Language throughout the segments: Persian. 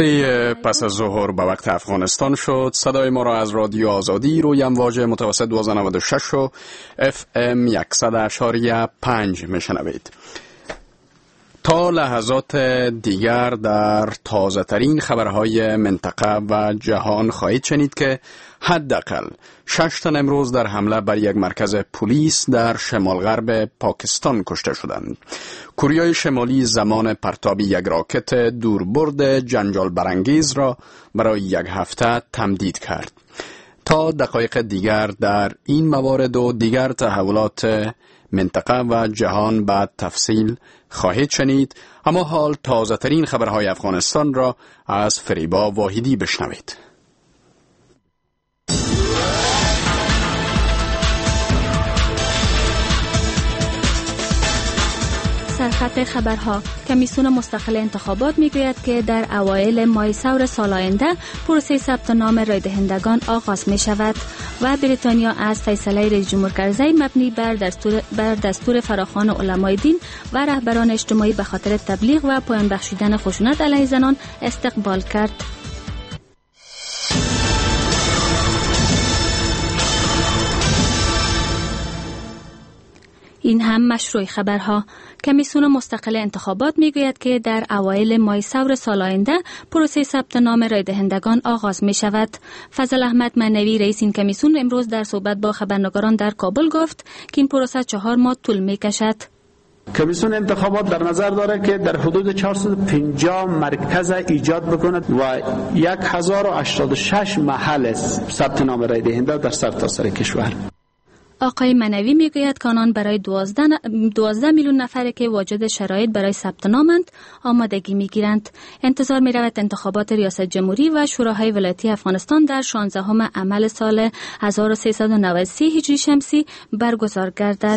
سه پس از ظهر به وقت افغانستان شد. صدای ما را از رادیو آزادی روی امواج متوسط 1296 و FM 100.5 میشنوید. تا لحظات دیگر در تازه ترین خبرهای منطقه و جهان خواهید شنید که حداقل 6 تن امروز در حمله بر یک مرکز پلیس در شمال غرب پاکستان کشته شدند. کره شمالی زمان پرتاب یک راکت دوربرد جنجال برانگیز را برای یک هفته تمدید کرد. تا دقایق دیگر در این موارد و دیگر تحولات منطقه و جهان بعد تفصیل خواهید شنید، اما حال تازه ترین خبرهای افغانستان را از فریبا واحدی بشنوید. سرخط خبرها. کمیسیون مستقل انتخابات میگوید که در اوایل ماه ثور سال آینده پروسه ثبت نام رای دهندگان آغاز می شود و بریتانیا از فیصله رئیس جمهور کرزی مبنی بر دستور فراخوان علمای دین و رهبران اجتماعی به خاطر تبلیغ و پایان بخشیدن خشونت علیه زنان استقبال کرد. این هم مشروع خبرها. کمیسیون مستقل انتخابات میگوید که در اوایل ماه ثور سال آینده پروسه ثبت نام رای دهندگان آغاز می شود. فضل احمد معنوی رئیس این کمیسیون امروز در صحبت با خبرنگاران در کابل گفت که این پروسه 4 ماه طول می کشد. کمیسیون انتخابات در نظر دارد که در حدود 450 مرکز ایجاد بکند و 1086 محل ثبت نام رای دهنده در سرتاسر کشور. آقای منوی میگوید که آنان برای 12 میلیون نفر که واجد شرایط برای ثبت نامند آمادگی میگیرند. انتظار میرود انتخابات ریاست جمهوری و شوراهای ولایتی افغانستان در 16 امل سال 1393 هجری شمسی برگزار گردد.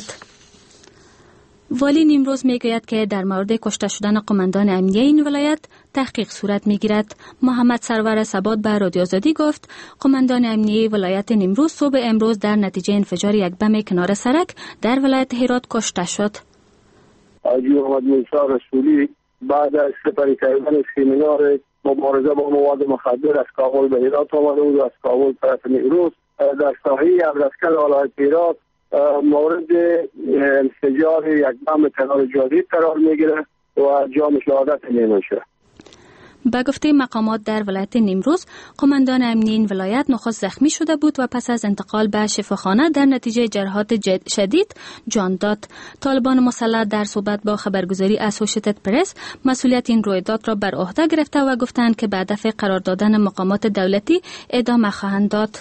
والی نیمروز میگوید که در مورد کشته شدن قماندان امنیه این ولایت تحقیق صورت میگیرد. محمد سرور ثبات به رادیو آزادی گفت قماندان امنیه ولایت نیمروز صبح امروز در نتیجه انفجار یک بم کنار سرک در ولایت هرات کشته شد. حاجی محمد موسی رسولی بعد از سپری کردن سمینار مبارزه با مواد مخدر از کابل به هرات آمده بود و از کابل طرف نیمروز در ساحه ابرزکل ولایت هرات مورد انفجار یک بم کنار جاده قرار میگیره و جام شهادت میشه. به گفته مقامات در ولایت نیمروز قماندان امنیه این ولایت نخست زخمی شده بود و پس از انتقال به شفاخانه در نتیجه جراحات شدید جان داد. طالبان مسلح در صحبت با خبرگزاری اسوشیتد پرس مسئولیت این رویداد را بر عهده گرفته و گفتند که به هدف قرار دادن مقامات دولتی ادامه خواهند داد.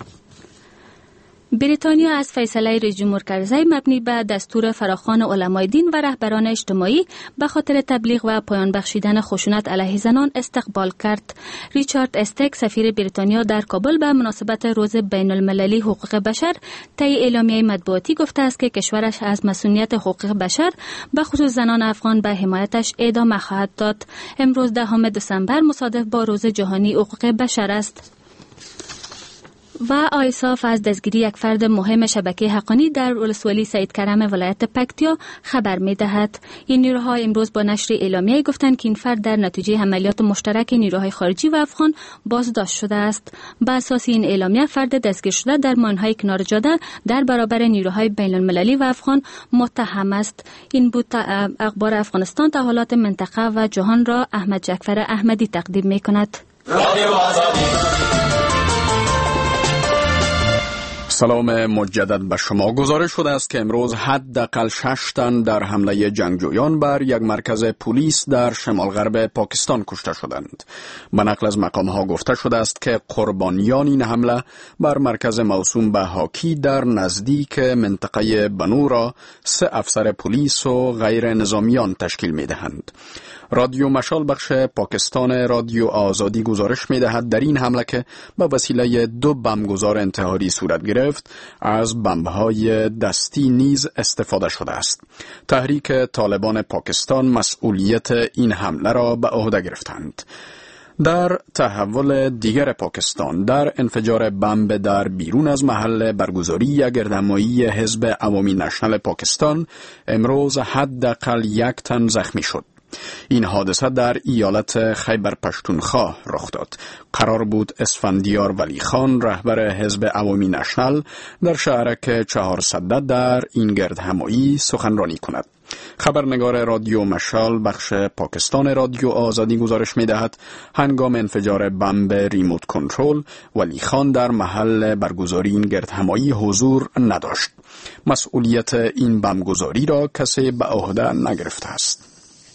بریتانیا از فیصله رئیس جمهور کرزی مبنی به دستور فراخوان علمای دین و رهبران اجتماعی به خاطر تبلیغ و پایان بخشیدن خشونت علیه زنان استقبال کرد. ریچارد استک سفیر بریتانیا در کابل به مناسبت روز بین المللی حقوق بشر طی اعلامیه مطبوعاتی گفته است که کشورش از مسئولیت حقوق بشر به خصوص زنان افغان به حمایتش ادامه خواهد داد. امروز 10 دسامبر مصادف با روز جهانی حقوق بشر است. و آیساف از دستگیری یک فرد مهم شبکه حقانی در ولسوالی سید کرم ولایت پکتیا خبر می دهد. این نیروها امروز با نشر اعلامیه گفتند که این فرد در نتیجه عملیات مشترک نیروهای خارجی و افغان بازداشت شده است. بر اساس این اعلامیه فرد دستگیر شده در ماینهای کنار جاده در برابر نیروهای بین المللی و افغان متهم است. این بود اخبار افغانستان تا حالات منطقه و جهان را احمد جعفر احمدی تقدیم می کند. سلام مجدد به شما. گزارش شده است که امروز حداقل 6 تن در حمله جنگجویان بر یک مرکز پلیس در شمال غرب پاکستان کشته شدند. به نقل از مقام‌ها گفته شده است که قربانیان این حمله بر مرکز موسوم به هاکی در نزدیک منطقه بنو را 3 افسر پلیس و غیر نظامیان تشکیل می‌دهند. رادیو مشال بخش پاکستان رادیو آزادی گزارش می‌دهد در این حمله که به وسیله 2 بمبگذار انتحاری صورت گرفت از بمب‌های دستی نیز استفاده شده است. تحریک طالبان پاکستان مسئولیت این حمله را به عهده گرفتند. در تحول دیگر پاکستان در انفجار بمب در بیرون از محل برگزاری یک گردهمایی حزب عوامی نشنل پاکستان امروز حداقل 1 تن زخمی شد. این حادثه در ایالت خیبر پشتونخوا رخ داد. قرار بود اسفندیار ولی خان رهبر حزب عوامی نشنل در شهرک 400 در این گردهمایی سخنرانی کند. خبرنگار رادیو مشال بخش پاکستان رادیو آزادی گزارش می دهد هنگام انفجار بمب ریموت کنترل ولی خان در محل برگزاری این گردهمایی حضور نداشت. مسئولیت این بمبگذاری را کسی به عهده نگرفته است.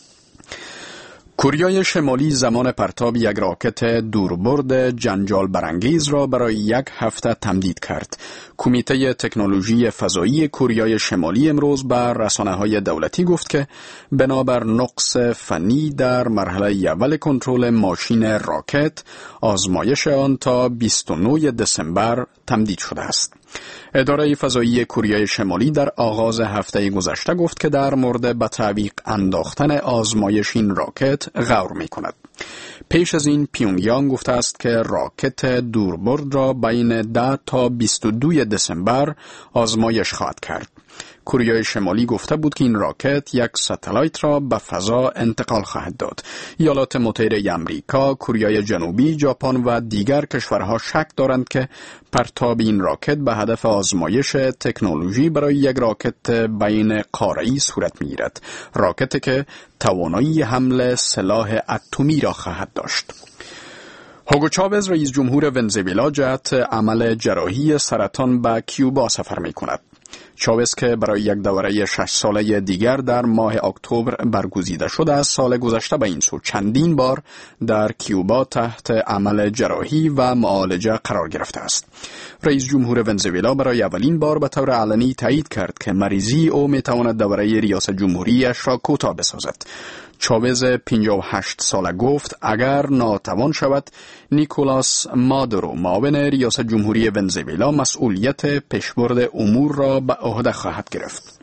کره شمالی زمان پرتاب یک راکت دوربرد جنجال برانگیز را برای 1 هفته تمدید کرد. کمیته تکنولوژی فضایی کره شمالی امروز بر رسانه‌های دولتی گفت که بنابر نقص فنی در مرحله اول کنترل ماشین راکت، آزمایش آن تا 29 دسامبر تمدید شده است. اداره فضایی کره شمالی در آغاز هفته گذشته گفت که در مورد به تعویق انداختن آزمایش این راکت غور می کند. پیش از این پیونگیانگ گفته است که راکت دوربرد را بین 10 تا 22 دسامبر آزمایش خواهد کرد. کره شمالی گفته بود که این راکت یک ستلایت را به فضا انتقال خواهد داد. ایالات متحده آمریکا، کره جنوبی، ژاپن و دیگر کشورها شک دارند که پرتاب این راکت به هدف آزمایش تکنولوژی برای یک راکت بین قاره‌ای صورت می‌گیرد. راکتی که توانایی حمل سلاح اتمی را خواهد داشت. هوگو چاوز رئیس جمهور ونزوئلا جهت عمل جراحی سرطان به کیوبا سفر می‌کند. چاوز که برای یک دوره 6 ساله دیگر در ماه اکتبر برگزیده شده از سال گذشته به این سو چندین بار در کیوبا تحت عمل جراحی و معالجه قرار گرفته است. رئیس جمهور ونزوئلا برای اولین بار به طور علنی تایید کرد که مریضی او میتواند دوره ریاست جمهوریش را کوتاه بسازد. چاوز 58 ساله گفت اگر ناتوان شود نیکولاس مادورو معاون ریاست جمهوری ونزوئلا مسئولیت پیشبرد امور را به عهده خواهد گرفت.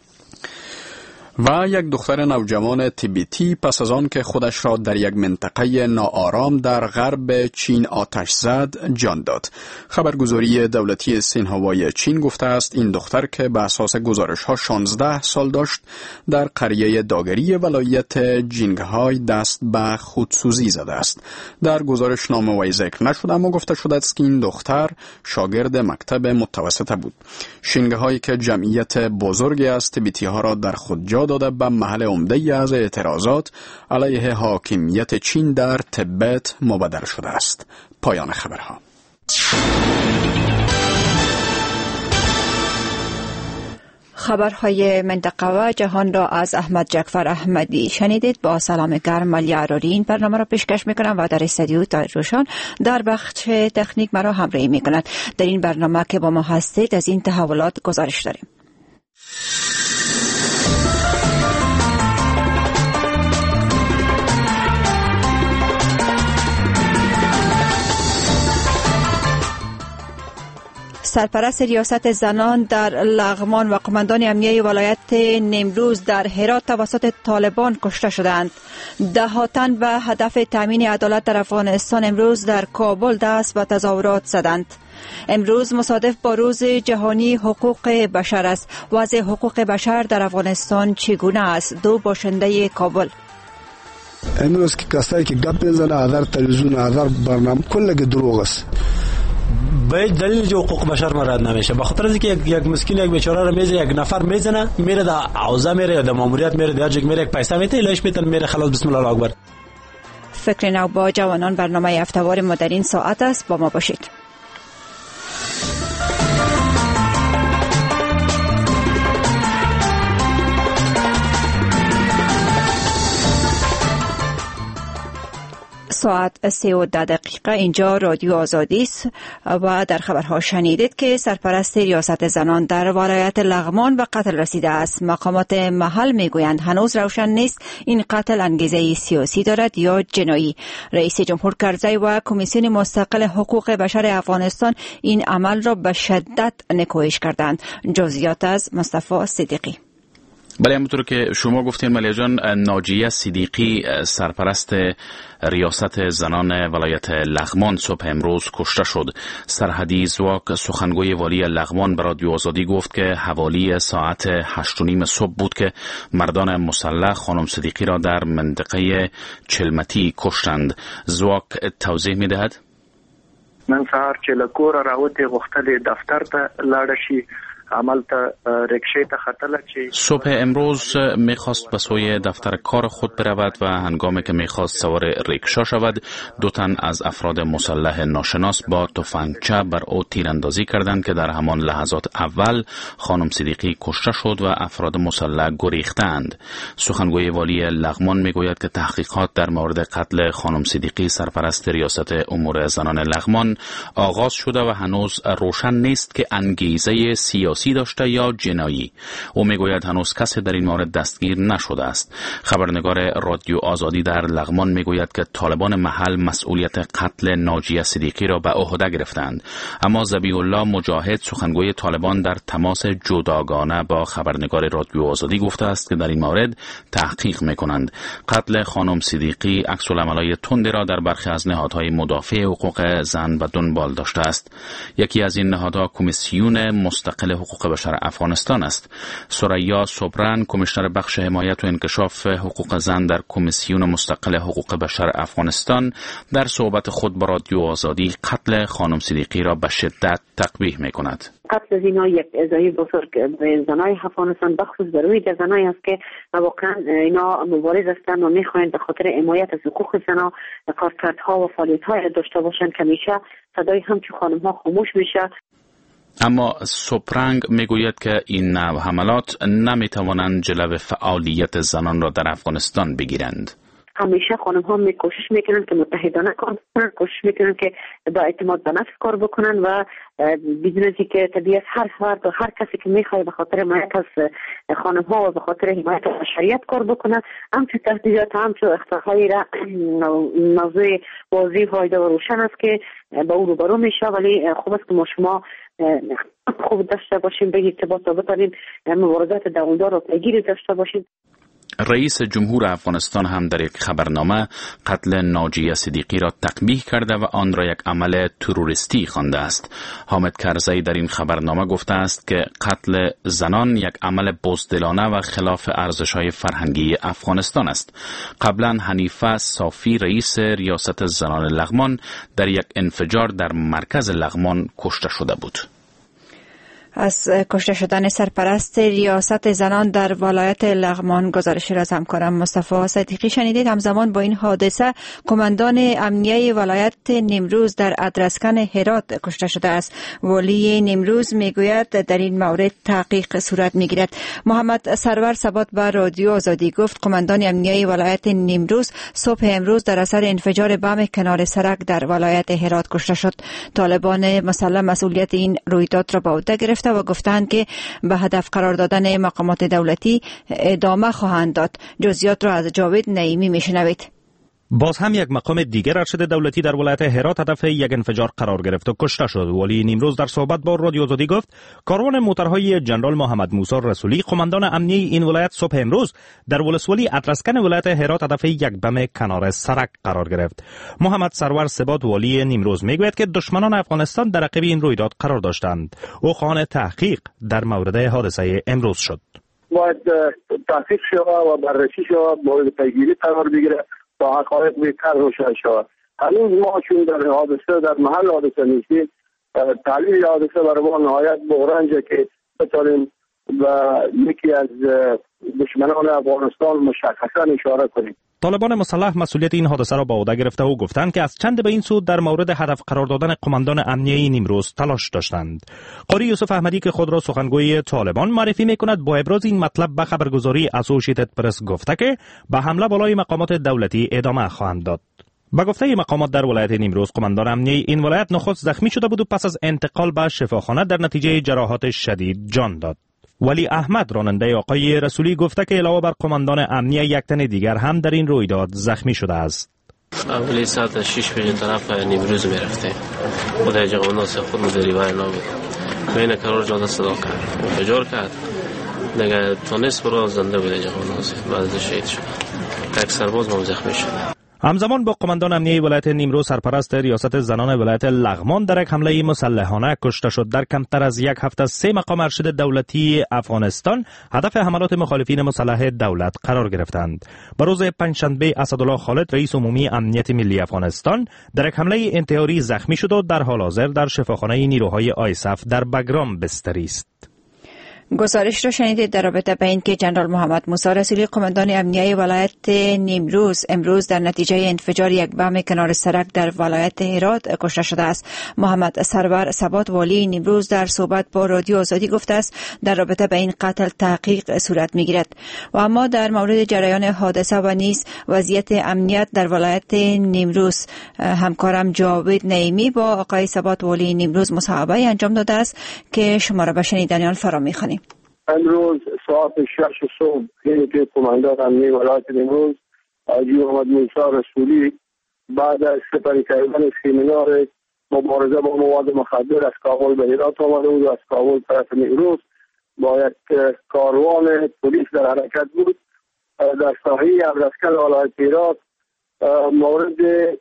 و یک دختر نوجوان تیبتی پس از آن که خودش را در یک منطقه ناآرام در غرب چین آتش زد جان داد. خبرگزاری دولتی سینهوای چین گفته است این دختر که به اساس گزارش ها 16 سال داشت در قریه داگری ولایت جینگهای دست به خودسوزی زده است. در گزارش نام وی ذکر نشده اما گفته شده است که این دختر شاگرد مکتب متوسطه بود. شینگهای که جمعیت بزرگی از تیبتی ها را در خود جا داده به محل عمده از اعتراضات علیه حاکمیت چین در تبت مبدل شده است. پایان خبرها. خبرهای منطقه و جهان را از احمد جعفر احمدی شنیدید. با سلام گرم ملی عراری این برنامه را پیشکش میکنم و در استودیو روشان در بخش تکنیک مرا همراهی میکند. در این برنامه که با ما هستید از این تحولات گزارش داریم. سرپرست ریاست زنان در لغمان و قماندان امنیه ولایت نیمروز در هرات توسط طالبان کشته شدند. ده تن به هدف تامین عدالت در افغانستان امروز در کابل دست به تظاهرات زدند. امروز مصادف با روز جهانی حقوق بشر است. وضع حقوق بشر در افغانستان چگونه است؟ دو باشنده کابل. امروز که کسایی که گپ میزنه هزار تلویزیون هزار برنامه کل دروغ است. به دلیل جو حقوق بشر مراد نمیشه، به خاطر اینکه یک مسکین یک بیچاره رو میزه، یک نفر میزنه میره در عوضه میره یا در ماموریت میره در جگ میره یک پیسه میته ایلاش میتن میره خلاص بسم الله اکبر. فکر نو با جوانان برنامه هفتهوار ما در این ساعت است. با ما باشید. ساعت 3:10 اینجا رادیو آزادی است و در خبرها شنیدید که سرپرست ریاست زنان در ولایت لغمان به قتل رسیده است. مقامات محل میگویند هنوز روشن نیست این قتل انگیزه سیاسی دارد یا جنایی. رئیس جمهور کرزی و کمیسیون مستقل حقوق بشر افغانستان این عمل را به شدت نکوهش کردند. جزئیات از مصطفی صدیقی. بله، همونطور که شما گفتین ملیحه جان، ناجیه صدیقی سرپرست ریاست زنان ولایت لغمان صبح امروز کشته شد. سرحدی زواک سخنگوی والی لغمان به رادیو آزادی گفت که حوالی ساعت 8:30 صبح بود که مردان مسلح خانم صدیقی را در منطقه چلمتی کشتند. زواک توضیح می دهد. من سهار چې له کوره راوتې غوښتلې دفتر ته لاړه شي، عمل ته رکشه ته خطله چې صبح امروز میخواست به سوی دفتر کار خود برود و هنگامی که میخواست سوار ریکشا شود، دو تن از افراد مسلح ناشناس با تفنگچه بر او تیراندازی کردند که در همان لحظات اول خانم صدیقی کشته شد و افراد مسلح گریختند. سخنگوی والی لغمان میگوید که تحقیقات در مورد قتل خانم صدیقی سرپرست ریاست امور زنان لغمان آغاز شده و هنوز روشن نیست که انگیزه سیاسی داشته یا جنایی. او میگوید هنوز کسی در این مورد دستگیر نشده است. خبرنگار رادیو آزادی در لغمان میگوید که طالبان محل مسئولیت قتل ناجیه صدیقی را به عهده گرفتند، اما ذبیح الله مجاهد سخنگوی طالبان در تماس جداگانه با خبرنگار رادیو آزادی گفته است که در این مورد تحقیق میکنند. قتل خانم صدیقی عکس‌العمل‌های تندی را در برخی از نهادهای مدافع حقوق زن و دنبال داشته است. یکی از این نهادها کمیسیون مستقل حقوق بشر افغانستان است. ثریا صبران، کمیشنر بخش حمایت و انکشاف حقوق زن در کمیسیون مستقل حقوق بشر افغانستان، در صحبت خود با رادیو آزادی قتل خانم صدیقی را به شدت تقبیح می‌کند. قتل زنا یک اضافه بزرگ به زنای افغانستان، بخصوص به روی زنایی است که واقعا اینا مبارز هستند و میخواهند به خاطر حمایت از حقوق زنا کارکردها و فعالیت‌های داشته باشند که میشه صدای همچون خانم‌ها خاموش میشه. اما سوپرنگ میگوید که این نوع حملات نمیتوانند جلو فعالیت زنان را در افغانستان بگیرند. همیشه خانم ها کوشش میکنن که متحدانه کار کنن، کوشش میکنن که با اعتماد به نفس کار بکنن و بدون از اینکه طبیعت هر فرد و هر کسی که میخواد به خاطر حمایت از خانم ها و به خاطر حمایت از شریعت کار بکنن، همچون تهدیدات همچون اختراعی را موضوع واضح و روشن است که با او روبرو میشه. ولی خوب است که ما شما خوب داشته باشیم، به ارتباط بتونیم مبارزات دوامدار و پیگیری داشته باشیم. رئیس جمهور افغانستان هم در یک خبرنامه قتل ناجیه صدیقی را تقبیح کرده و آن را یک عمل تروریستی خوانده است. حامد کرزی در این خبرنامه گفته است که قتل زنان یک عمل بزدلانه و خلاف ارزش‌های فرهنگی افغانستان است. قبلا حنیفه صافی رئیس ریاست زنان لغمان در یک انفجار در مرکز لغمان کشته شده بود. از کشته شدن سرپرست ریاست زنان در ولایت لغمان گزارشی را از همکارم مصطفی صدیقی شنیدید. همزمان با این حادثه کماندان امنیه ولایت نیمروز در ادرسکن هرات کشته شده است. والی نیمروز میگوید در این مورد تحقیق صورت میگیرد. محمد سرور ثبات به رادیو آزادی گفت کماندان امنیه ولایت نیمروز صبح امروز در اثر انفجار بم کنار سرک در ولایت هرات کشته شد. طالبان مسلح مسئولیت این رویداد را به عهده گرفت و گفتند که به هدف قرار دادن مقامات دولتی ادامه خواهند داد. جزئیات را از جاوید نعیمی میشنوید. باز هم یک مقام دیگر ارشد دولتی در ولایت هرات هدف یک انفجار قرار گرفت و کشته شد. والی نیمروز در صحبت با رادیو آزادی گفت کاروان موترهای جنرال محمد موسی رسولی قماندان امنیه این ولایت صبح امروز در ولسوالی ادرسکن ولایت هرات هدف یک بم کنار سرک قرار گرفت. محمد سرور ثبات والی نیمروز میگوید که دشمنان افغانستان در عقب این رویداد قرار داشتند. او خواهان تحقیق در مورد حادثه امروز شد. باید تحقیق شود و بررسی شود، مورد پیگیری قرار بگیره تا حقایق بهتر روشن شود. هنوز ما چون در حادثه در محل حادثه نیستیم، تحلیل حادثه برای ما نهایت بغرنجه که بتونیم و یکی از دشمنان افغانستان مشخصا اشاره کنیم. طالبان مسلح مسئولیت این حادثه را به عهده گرفته و گفتند که از چند به این سو در مورد هدف قرار دادن قماندان امنیه نیمروز تلاش داشتند. قاری یوسف احمدی که خود را سخنگوی طالبان معرفی می‌کند با ابراز این مطلب به خبرگزاری اسوسییتد پرس گفته که به حمله بالای مقامات دولتی ادامه خواهند داد. با گفته مقامات در ولایت نیمروز قماندان امنیه این ولایت نخست زخمی شده بود و پس از انتقال به شفاخانه در نتیجه جراحات شدید جان داد. ولی احمد راننده آقای رسولی گفته که علاوه بر قماندان امنیه یک تن دیگر هم در این رویداد زخمی شده است. اولی ساعت 6 بجه طرف نیمروز میرفته خدای جواناس خود مدری وای نامید بین قرار جاده صدا کرد انفجار کرد دیگه تونست برو زنده بوده جواناز بعد شهید شد. یک سرباز هم زخمی شد. همزمان با قماندان امنیه ولایت نیمروز سرپرست ریاست زنان ولایت لغمان در یک حمله مسلحانه کشته شد. در کمتر از یک هفته 3 مقام ارشد دولتی افغانستان هدف حملات مخالفین مسلح دولت قرار گرفتند. به روز پنجشنبه اسدالله خالد رئیس عمومی امنیت ملی افغانستان در یک حمله انتحاری زخمی شد و در حال حاضر در شفاخانه نیروهای آیسف در بگرام بستری است. گزارش را شنیدید در رابطه با اینکه جنرال محمد موسی رسولی قماندان امنیه ولایت نیمروز امروز در نتیجه انفجار یک بم کنار سرک در ولایت هرات کشته شده است. محمد سرور ثبات والی نیمروز در صحبت با رادیو آزادی گفته است در رابطه با این قتل تحقیق صورت میگیرد. و اما در مورد جریان حادثه و نیز وضعیت امنیت در ولایت نیمروز همکارم جاوید نعیمی با آقای ثبات والی نیمروز مصاحبه انجام داده است که شما را به شنیدن آن فرا می‌خوانیم. امروز ساعت 6 صبح که قماندان امنیه ولایت نیمروز حاجی محمد موسی رسولی بعد از سپری کردن سیمینار مبارزه با مواد مخدر از کابل به هرات آمده بود و از کابل طرف نیمروز با یک کاروان پلیس در حرکت بود. در ساحه ابرسکل ولایت هرات مورد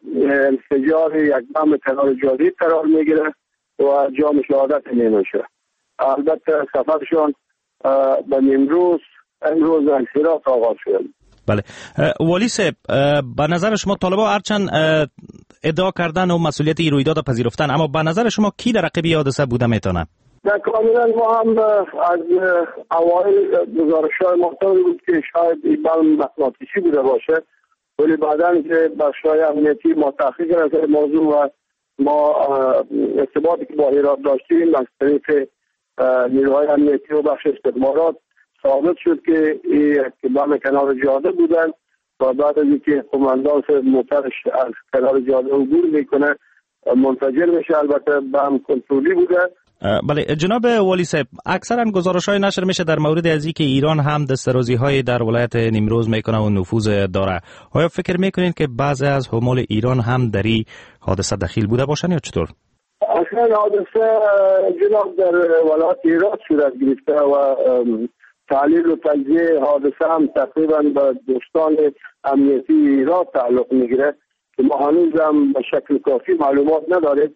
انفجار یک بم کنار جاده قرار میگیره و جام شهادت میشه. البته سفرشان به نیمروز امروز از هرات آغاز شد. بله والی صاحب، به نظر شما طالبان هرچند ادعا کردن و مسئولیت این رویداد پذیرفتن، اما به نظر شما کی در عقب حادثه بوده میتونه؟ کاملا ما هم از اوایل گزارش‌های معتبر بود که شاید این بم مغناطیسی بوده باشه، ولی بعداً که بخش‌های امنیتی ما تحقیق کردن موضوع و ما ارتباطی که با هرات داشتیم از طریق نیروهای امنیتی و بخش استخبارات ثابت شد که این بم کنار جاده بودن و بعد از اینکه قماندان موترش از کنار جاده عبور میکنه منفجر میشه. البته بم کنترلی بوده. بله جناب والی صاحب، اکثرا گزارش‌های نشر میشه در مورد از اینکه ایران هم دسترازی‌های در ولایت نیمروز میکنه و نفوذ داره. آیا فکر میکنین که بعضی از حمال ایران هم در این حادثه دخیل بوده باشن یا چطور؟ اصلا حادثه جناب در ولایت هرات صورت گرفته و تحلیل و تجزیه حادثه هم تقریبا به دوستان امنیتی هرات تعلق میگیره که ما هنوز هم به شکل کافی معلومات نداریم.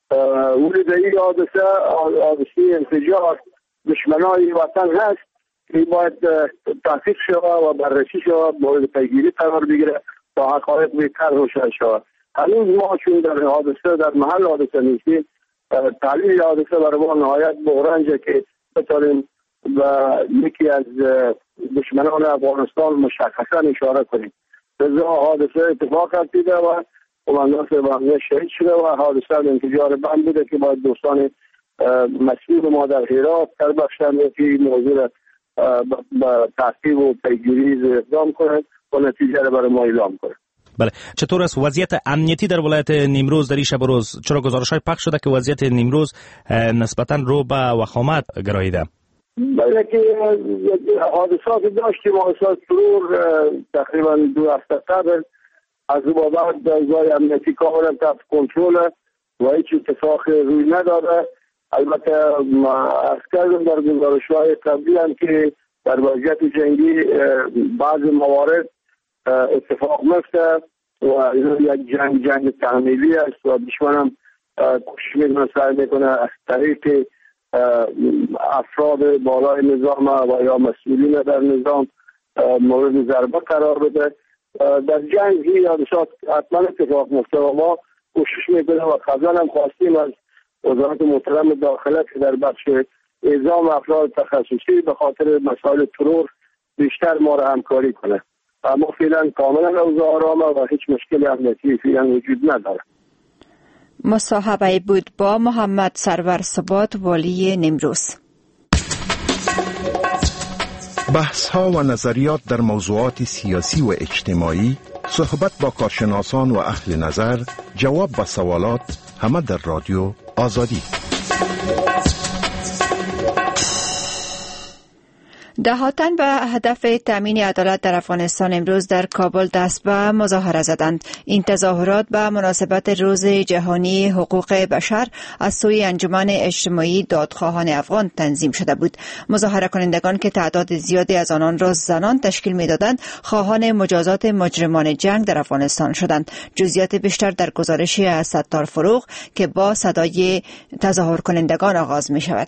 ولی در این حادثه انفجار دشمنای وطن هست که باید تحقیق شود و بررسی شود، مورد پیگیری قرار بگیره تا حقایق بهتر روشن شود. هنوز ما چون در حادثه در محل حادثه نیستیم، تحلیل حادثه برای ما نهایت بحرانجه که بتاریم و یکی از دشمنان افغانستان مشخصا اشاره کنیم. لذا حادثه اتفاق افتاده و قماندان امنیه شهید شده و حادثه انفجار بم بوده که باید دوستان مسئول ما در هرات در بخش امنیتی موضوع به تحقیق و پیگیری اقدام کنند و نتیجه را برای ما اعلام کنند. بله، چطور است وضعیت امنیتی در ولایت نیمروز در این شب و روز؟ چرا گزارش‌های پخش شده که وضعیت نیمروز نسبتاً رو به وخامت گراییده؟ بله که حادثات داشتیم، حادثات ترور تقریبا 2 هفته قبل، از او بعد اوضاع امنیتی کاملا تحت کنترل و هیچ اتفاق روی نداره. البته از کردم در گزارش‌های قبلی هم که در وضعیت جنگی بعض موارد اتفاق میفته و یک جنگ تحمیلی است و دشمن هم کوشش میکنه سعی میکنه از طریق افراد بالای نظام و یا مسئولین در نظام مورد ضربه قرار بده. در جنگ هی حادثات حتما اتفاق میفته و ما کوشش میکنیم و قبلا هم خواستیم از وزارت محترم داخله که در بخش اعزام افراد تخصصی به خاطر مسائل ترور بیشتر ما را همکاری کنه. اما فعلا کاملا اوضاع آرامه و هیچ مشکلی امنیتی فعلا وجود نداره. مصاحبه بود با محمد سرور ثبات والی نیمروز. بحث ها و نظریات در موضوعات سیاسی و اجتماعی، صحبت با کارشناسان و اهل نظر، جواب به سوالات، همه در رادیو آزادی. دهاتن به هدف تامین عدالت در افغانستان امروز در کابل دست به مظاهره زدند. این تظاهرات به مناسبت روز جهانی حقوق بشر از سوی انجمن اجتماعی دادخواهان افغان تنظیم شده بود. مظاهره کنندگان که تعداد زیادی از آنان را زنان تشکیل می‌دادند، خواهان مجازات مجرمان جنگ در افغانستان شدند. جزئیات بیشتر در گزارش از ستار فروغ که با صدای تظاهر کنندگان آغاز می‌شود.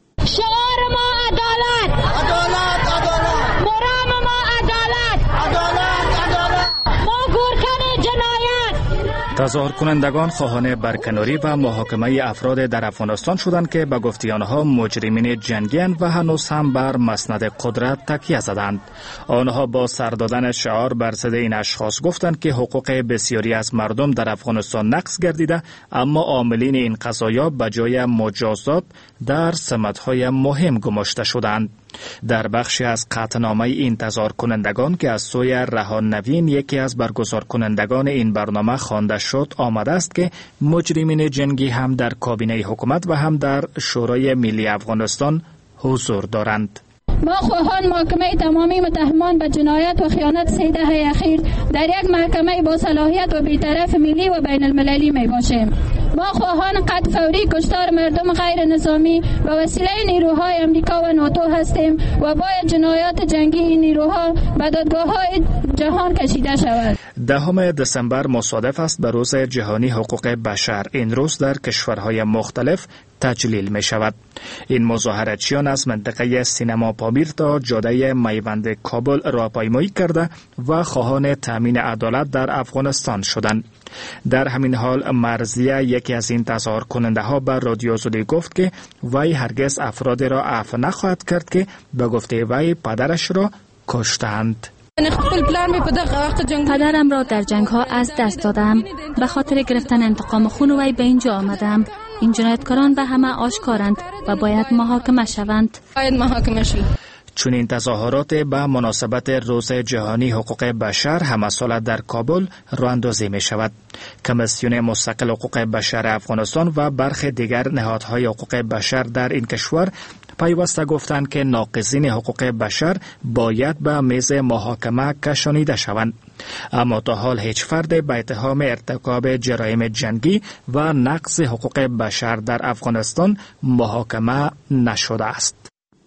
شعار ما عدالت، عدالت، عدالت. مرام ما عدالت، عدالت، عدالت. ما گورکن جنایت. تظاهر کنندگان خواهان برکناری و محاکمه افراد در افغانستان شدند که به گفته آنها مجرمین جنگی‌اند و هنوز هم بر مسند قدرت تکیه زدند. آنها با سر دادن شعار بر ضد این اشخاص گفتند که حقوق بسیاری از مردم در افغانستان نقض گردیده، اما عاملین این قضایا به جای مجازات در سمت‌های مهم گماشته شدند. در بخشی از قطعنامه این تظاهر کنندگان که از سوی رهان نوین، یکی از برگزار کنندگان این برنامه خوانده شد، آمده است که مجرمین جنگی هم در کابینه حکومت و هم در شورای ملی افغانستان حضور دارند. ما خواهان محاکمه تمامی متهمان به جنایت و خیانت 3 دهه اخیر در یک محکمه با صلاحیت و بی‌طرف ملی و بین المللی می باشیم. ما خواهان قطع فوری کشتار مردم غیر نظامی به وسیله نیروهای امریکا و ناتو هستیم و باید جنایات جنگی این نیروها به دادگاه‌های جهان کشیده شود. 10 دسامبر مصادف است به روز جهانی حقوق بشر. این روز در کشورهای مختلف تجلیل می شود. این مظاهراتچیان از منطقه سینما پامیر تا جاده میوند کابل راهپیمایی کرده و خواهان تامین عدالت در افغانستان شدند. در همین حال مرزیه، یکی از این تظاهر کننده ها، به رادیو آزادی گفت که وی هرگز افراد را عفو نخواهد کرد که به گفته وی پدرش را کشتند. پدرم را در جنگ ها از دست دادم. به خاطر گرفتن انتقام خون وی به اینجا آمدم. این جنایتکاران به همه آشکارند و باید محاکمه شوند. چون این تظاهرات به مناسبت روز جهانی حقوق بشر همه ساله در کابل راه اندازی می شود. کمیسیون مستقل حقوق بشر افغانستان و برخی دیگر نهادهای حقوق بشر در این کشور پیوسته گفتند که ناقضین حقوق بشر باید به میز محاکمه کشانیده شوند. اما تا حال هیچ فرد به اتهام ارتکاب جرایم جنگی و نقض حقوق بشر در افغانستان محاکمه نشده است.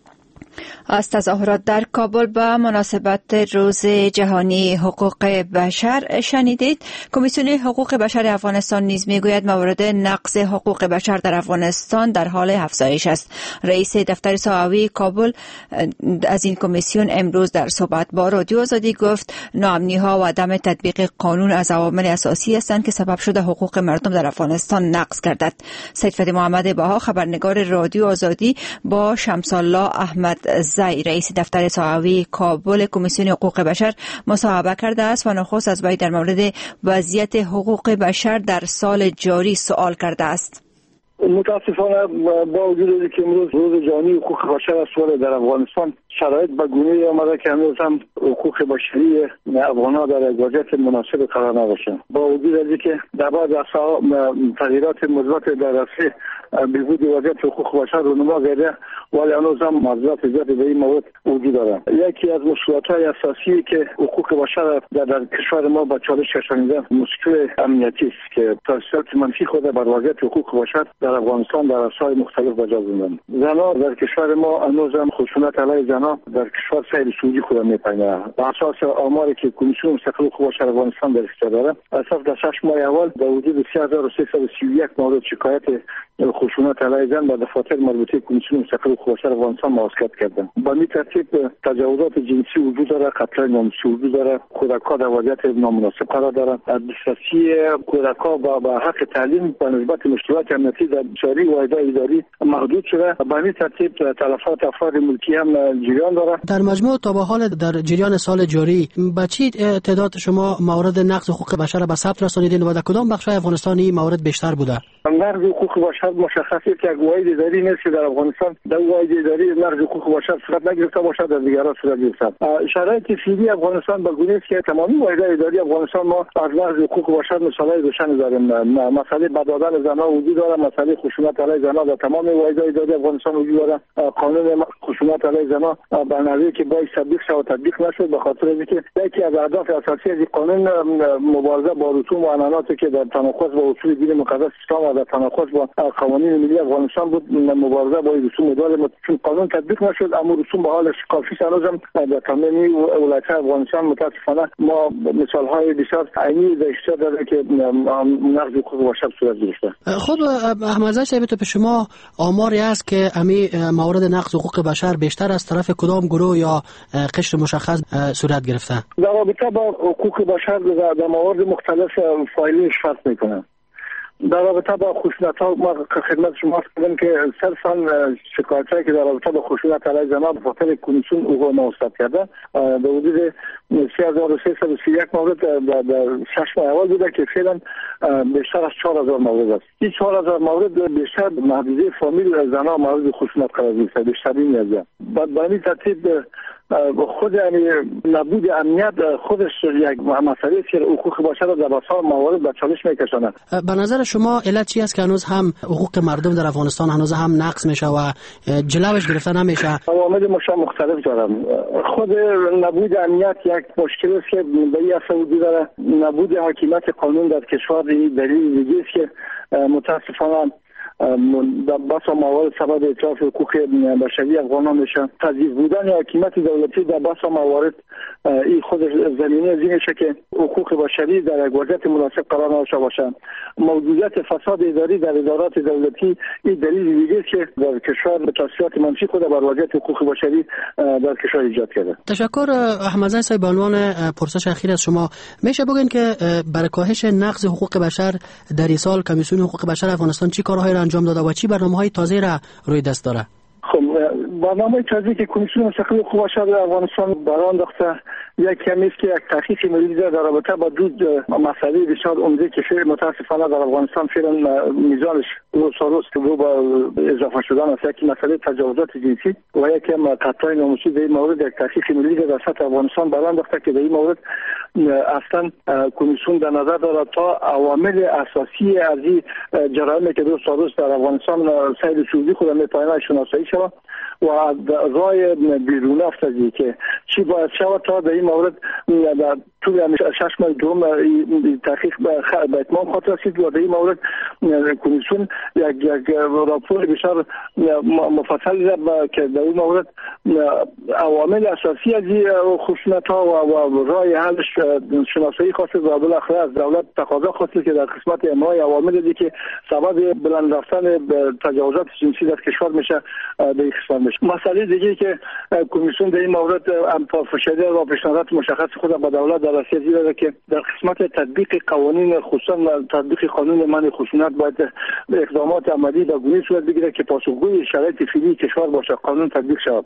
از تظاهرات در کابل به مناسبت روز جهانی حقوق بشر شنیدید. کمیسیون حقوق بشر افغانستان نیز میگوید موارد نقض حقوق بشر در افغانستان در حال افزایش است. رئیس دفتر ساوی کابل از این کمیسیون امروز در صحبت با رادیو آزادی گفت ناامنی ها و عدم تطبیق قانون از عوامل اساسی هستند که سبب شده حقوق مردم در افغانستان نقض گردد. سیدفتح محمد بها، خبرنگار رادیو آزادی، با شمس الله احمد رئیس دفتر ساوی کابل کمیسیون حقوق بشر مصاحبه کرده است و نخست از وی در مورد وضعیت حقوق بشر در سال جاری سوال کرده است. متاسفانه با وجود که امروز روز جهانی حقوق بشر است، در افغانستان شرایط به گونه‌ای آمده که هنوز هم حقوق بشری افغان‌ها در وضعیت مناسب قرار نداشتند. با وجود از اینکه در بعض تغییرات مثبت در راسته بهبود وضعیت حقوق بشر رونما گرده، ولی هنوز هم موضوعات زیادی به این مورد وجود دارند. یکی از مشکلات‌های اساسی که حقوق بشر در کشور ما به چالش کشانیده مشکل امنیتی است که تاثیرات منفی خود بر وضعیت حقوق بشر در افغانستان در عرصه‌های مختلف به جا زدند. زنان در کشور ما هنوز هم خشونت علیه زنان در کشور سیر سعودی خود می‌پیماید. بر اساس آماری که کمیسیون مستقل حقوق بشر افغانستان در اختیار دارد، اساس در 6 ماه اول در وجود 3331 مورد شکایت خشونت علیه زن در دفاتر مربوطه کمیسیون مستقل حقوق بشر افغانستان موافقت کردند. با این ترتیب تجاوزات جنسی وجود دارد، قتل ناموسی وجود دارد، کودکان در وضعیت نامناسب قرار دارند، دسترسی کودکان به حق تعلیم به نسبت مشکلات امنیتی در جاری و اداری محدود شده. با این ترتیب تلفات افراد ملکی هم جریان دارد. در مجموع تا به حال در جریان سال جاری با چی تعداد شما موارد نقض حقوق بشر به ثبت رسانیدین و در کدام بخش‌های افغانستان این موارد بیشتر بوده؟ نقض حقوق بشر مشخصه که واحد اداری نیست که در افغانستان در واحد اداری نقض حقوق بشر صورت نگرفته باشد، در دیگران صورت گرفته. شرایط فعلی افغانستان به گونه است که تمامی واحد اداری افغانستان ما از نقض حقوق بشر مثالای روشن داریم. مسئله بدادن زنان وجود دارد، مسئله خشونت علیه زنان در تمام واحد اداری افغانستان وجود دارد. قانون خشونت علیه زنان به نحوی که باید تطبیق شود تطبیق نشد، به خاطر اینکه یکی از اهداف اساسی از قانون مبارزه با رسوم و عنعناتی که در تناقض با اصول دین مقدس اسلام و در تناقض با قوانین ملی افغانستان بود، مبارزه با رسوم داره. چون قانون تطبیق نشد اما رسوم به حالش کافی هنوزم در تمامی ولایت‌های افغانستان متاسفانه ما مثال‌های بسیار عینی در اشتراک داره که نقض حقوق بشر صورت گرفته. خب احمدزاده صاحب، تو به شما آماری است که امی مورد نقض حقوق بشر بیشتر از طرف کدام گروه یا قشر مشخص صورت گرفته؟ در رابطه با حقوق بشر در موارد مختلف فایلینش فرق میکنه. در رابطه با خشونت‌ها ما خدمت شما کردم که صرفاً شکایت‌هایی که در رابطه با خشونت علیه زنان به خاطر کمیسیون حقوق نوسط کرده به حدود 3331 مورد در 6 ماه اول بوده که فعلا بیشتر از 4000 مورد است. این 4000 مورد بیشتر محدوده فامیل زنان مورد خشونت قرار گرفته، بیشترین از به این ترتیب خود نبود امنیت خودش یک مسئله که حقوق بشر در بسیار موارد به چالش میکشاند. به نظر شما علت چی است که هنوز هم حقوق مردم در افغانستان هنوز هم نقض میشه و جلوش گرفته نمیشه؟ عوامل مختلف دارم. خود نبود امنیت یک مشکل است که به این اصل وجود داره. نبود حاکمیت قانون در کشور دلیل دیگه است که متاسفانه بسا موارد سبب اتلاف حقوق بشری افغانان میشه. تضعیف بودن حاکمیت دولتی در بسا موارد این خود زمینه از این میشه که حقوق بشری در یک وضعیت مناسب قرار نداشته باشه. موجودیت فساد اداری در ادارات دولتی این دلیل دیگه است که در کشور تاثیرات منفی خود بر وضعیت حقوق بشری در کشور ایجاد کرده. تشکر احمدزاده صاحب. به عنوان پرسش اخیر از شما میشه بگین که برای کاهش نقض حقوق بشر در این سال کمیسیون حقوق بشر افغانستان چی کارهایی را انجام داده و چی برنامه‌های تازه را روی دست داره؟ خب برنامه تازه‌ای که کمیسیون مستقل حقوق بشر در افغانستان برآورد انداخته یک کمی است که یک تحقیق ملی در رابطه با دو مسئله بسیار عمده که متاسفانه در افغانستان فعلا میزانش روز رو با اضافه شدن است. یک مسئله تجاوزات جنسی و یک قطعی ناموسی در این مورد یک تحقیق ملی در سطح افغانستان برآورد انداخته که در این مورد اصلا کمیسیون در نظر دارد تا عوامل اساسی از این جرائمی که روز در افغانستان سید سعودی خود می‌پایانه شناسایی شود و رای بیرون افتادی که چی باید شود تا در این مورد در طول 6 ماه دوم تحقیق به اتمام خاطر رسید و در این مورد کمیسیون یک راپور بسیار مفصل که در این مورد عوامل اساسی از این خشونت‌ها و رای حلش شناسایی خواست و بالاخره از دولت تقاضا خواست که در قسمت امرای عوامل دی که سبب بلند رفتن تجاوزات جنسی در کشور میشه به این قسمت میشه. مسئله دیگه که کمیسیون در این مورد پافشاری و پیشنهادات مشخص خود به دولت در رسیدگی داره که در قسمت تطبیق قوانین خصوصا تطبیق قانون منع خشونت باید اقدامات عملی به گونه صورت بگیره که پاسخگوی شرایط فعلی کشور باشه، قانون تطبیق شود.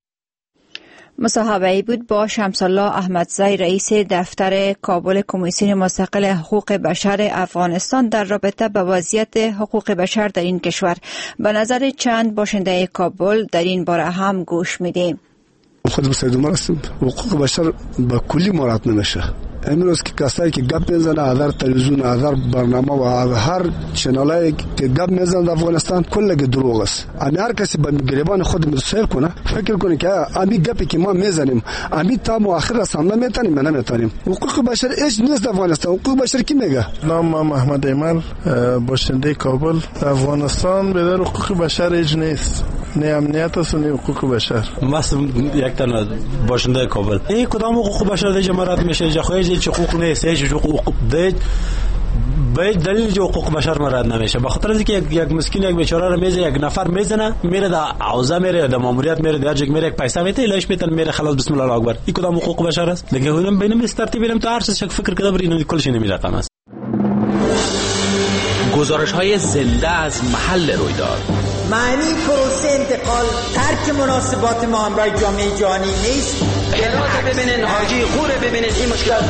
مصاحبه‌ای بود با شمس الله احمدزی رئیس دفتر کابل کمیسیون مستقل حقوق بشر افغانستان در رابطه با وضعیت حقوق بشر در این کشور. به نظر چند باشنده کابل در این باره هم گوش میدیم. خود بسیدوم هستم. حقوق بشر به کلی مراعات نمیشه. امروز که کسایی که گپ میزنه در تلویزیون در برنامه و هر چنلایی که گپ میزنه در افغانستان کلش دروغ است. هر کسی به گریبان خود متصل کنه فکر کنه که امی گپی که ما میزنیم امی تا مؤخر رسانه نمیتونیم نمیتونیم. حقوق بشر هیچ نیست در افغانستان. حقوق بشر کی میگه؟ نام محمد ایمن باشنده کابل. افغانستان به در حقوق بشر هیچ نیست. نه امنیت است نه حقوق بشر. مثلا یک تن باشنده کابل. این کدام حقوق بشر در جمهوریت میشه؟ جخوی هیچ حقوق نیست، هیچ حقوق به دلیل جو حقوق بشر مراد نمیشه. به خاطر اینکه یک مسکین یک بیچاره رو میزه یک نفر میزنه میره در عوضه میره در ماموریت میره در جگ میره یک پیسه میته ایلاش میتن میره خلاص بسم الله اکبر. این کدام حقوق بشر است؟ دیگه اونم بینم استارتی بینم تو هر چیز فکر کده برین کلش نمیرقم است. گزارش‌های زنده از محل رویداد. معنی پروسه انتقال ترک مناسبات ما همراه جامعه جهانی نیست. گرات ببینین حاجی خوره ببینین این مشکلات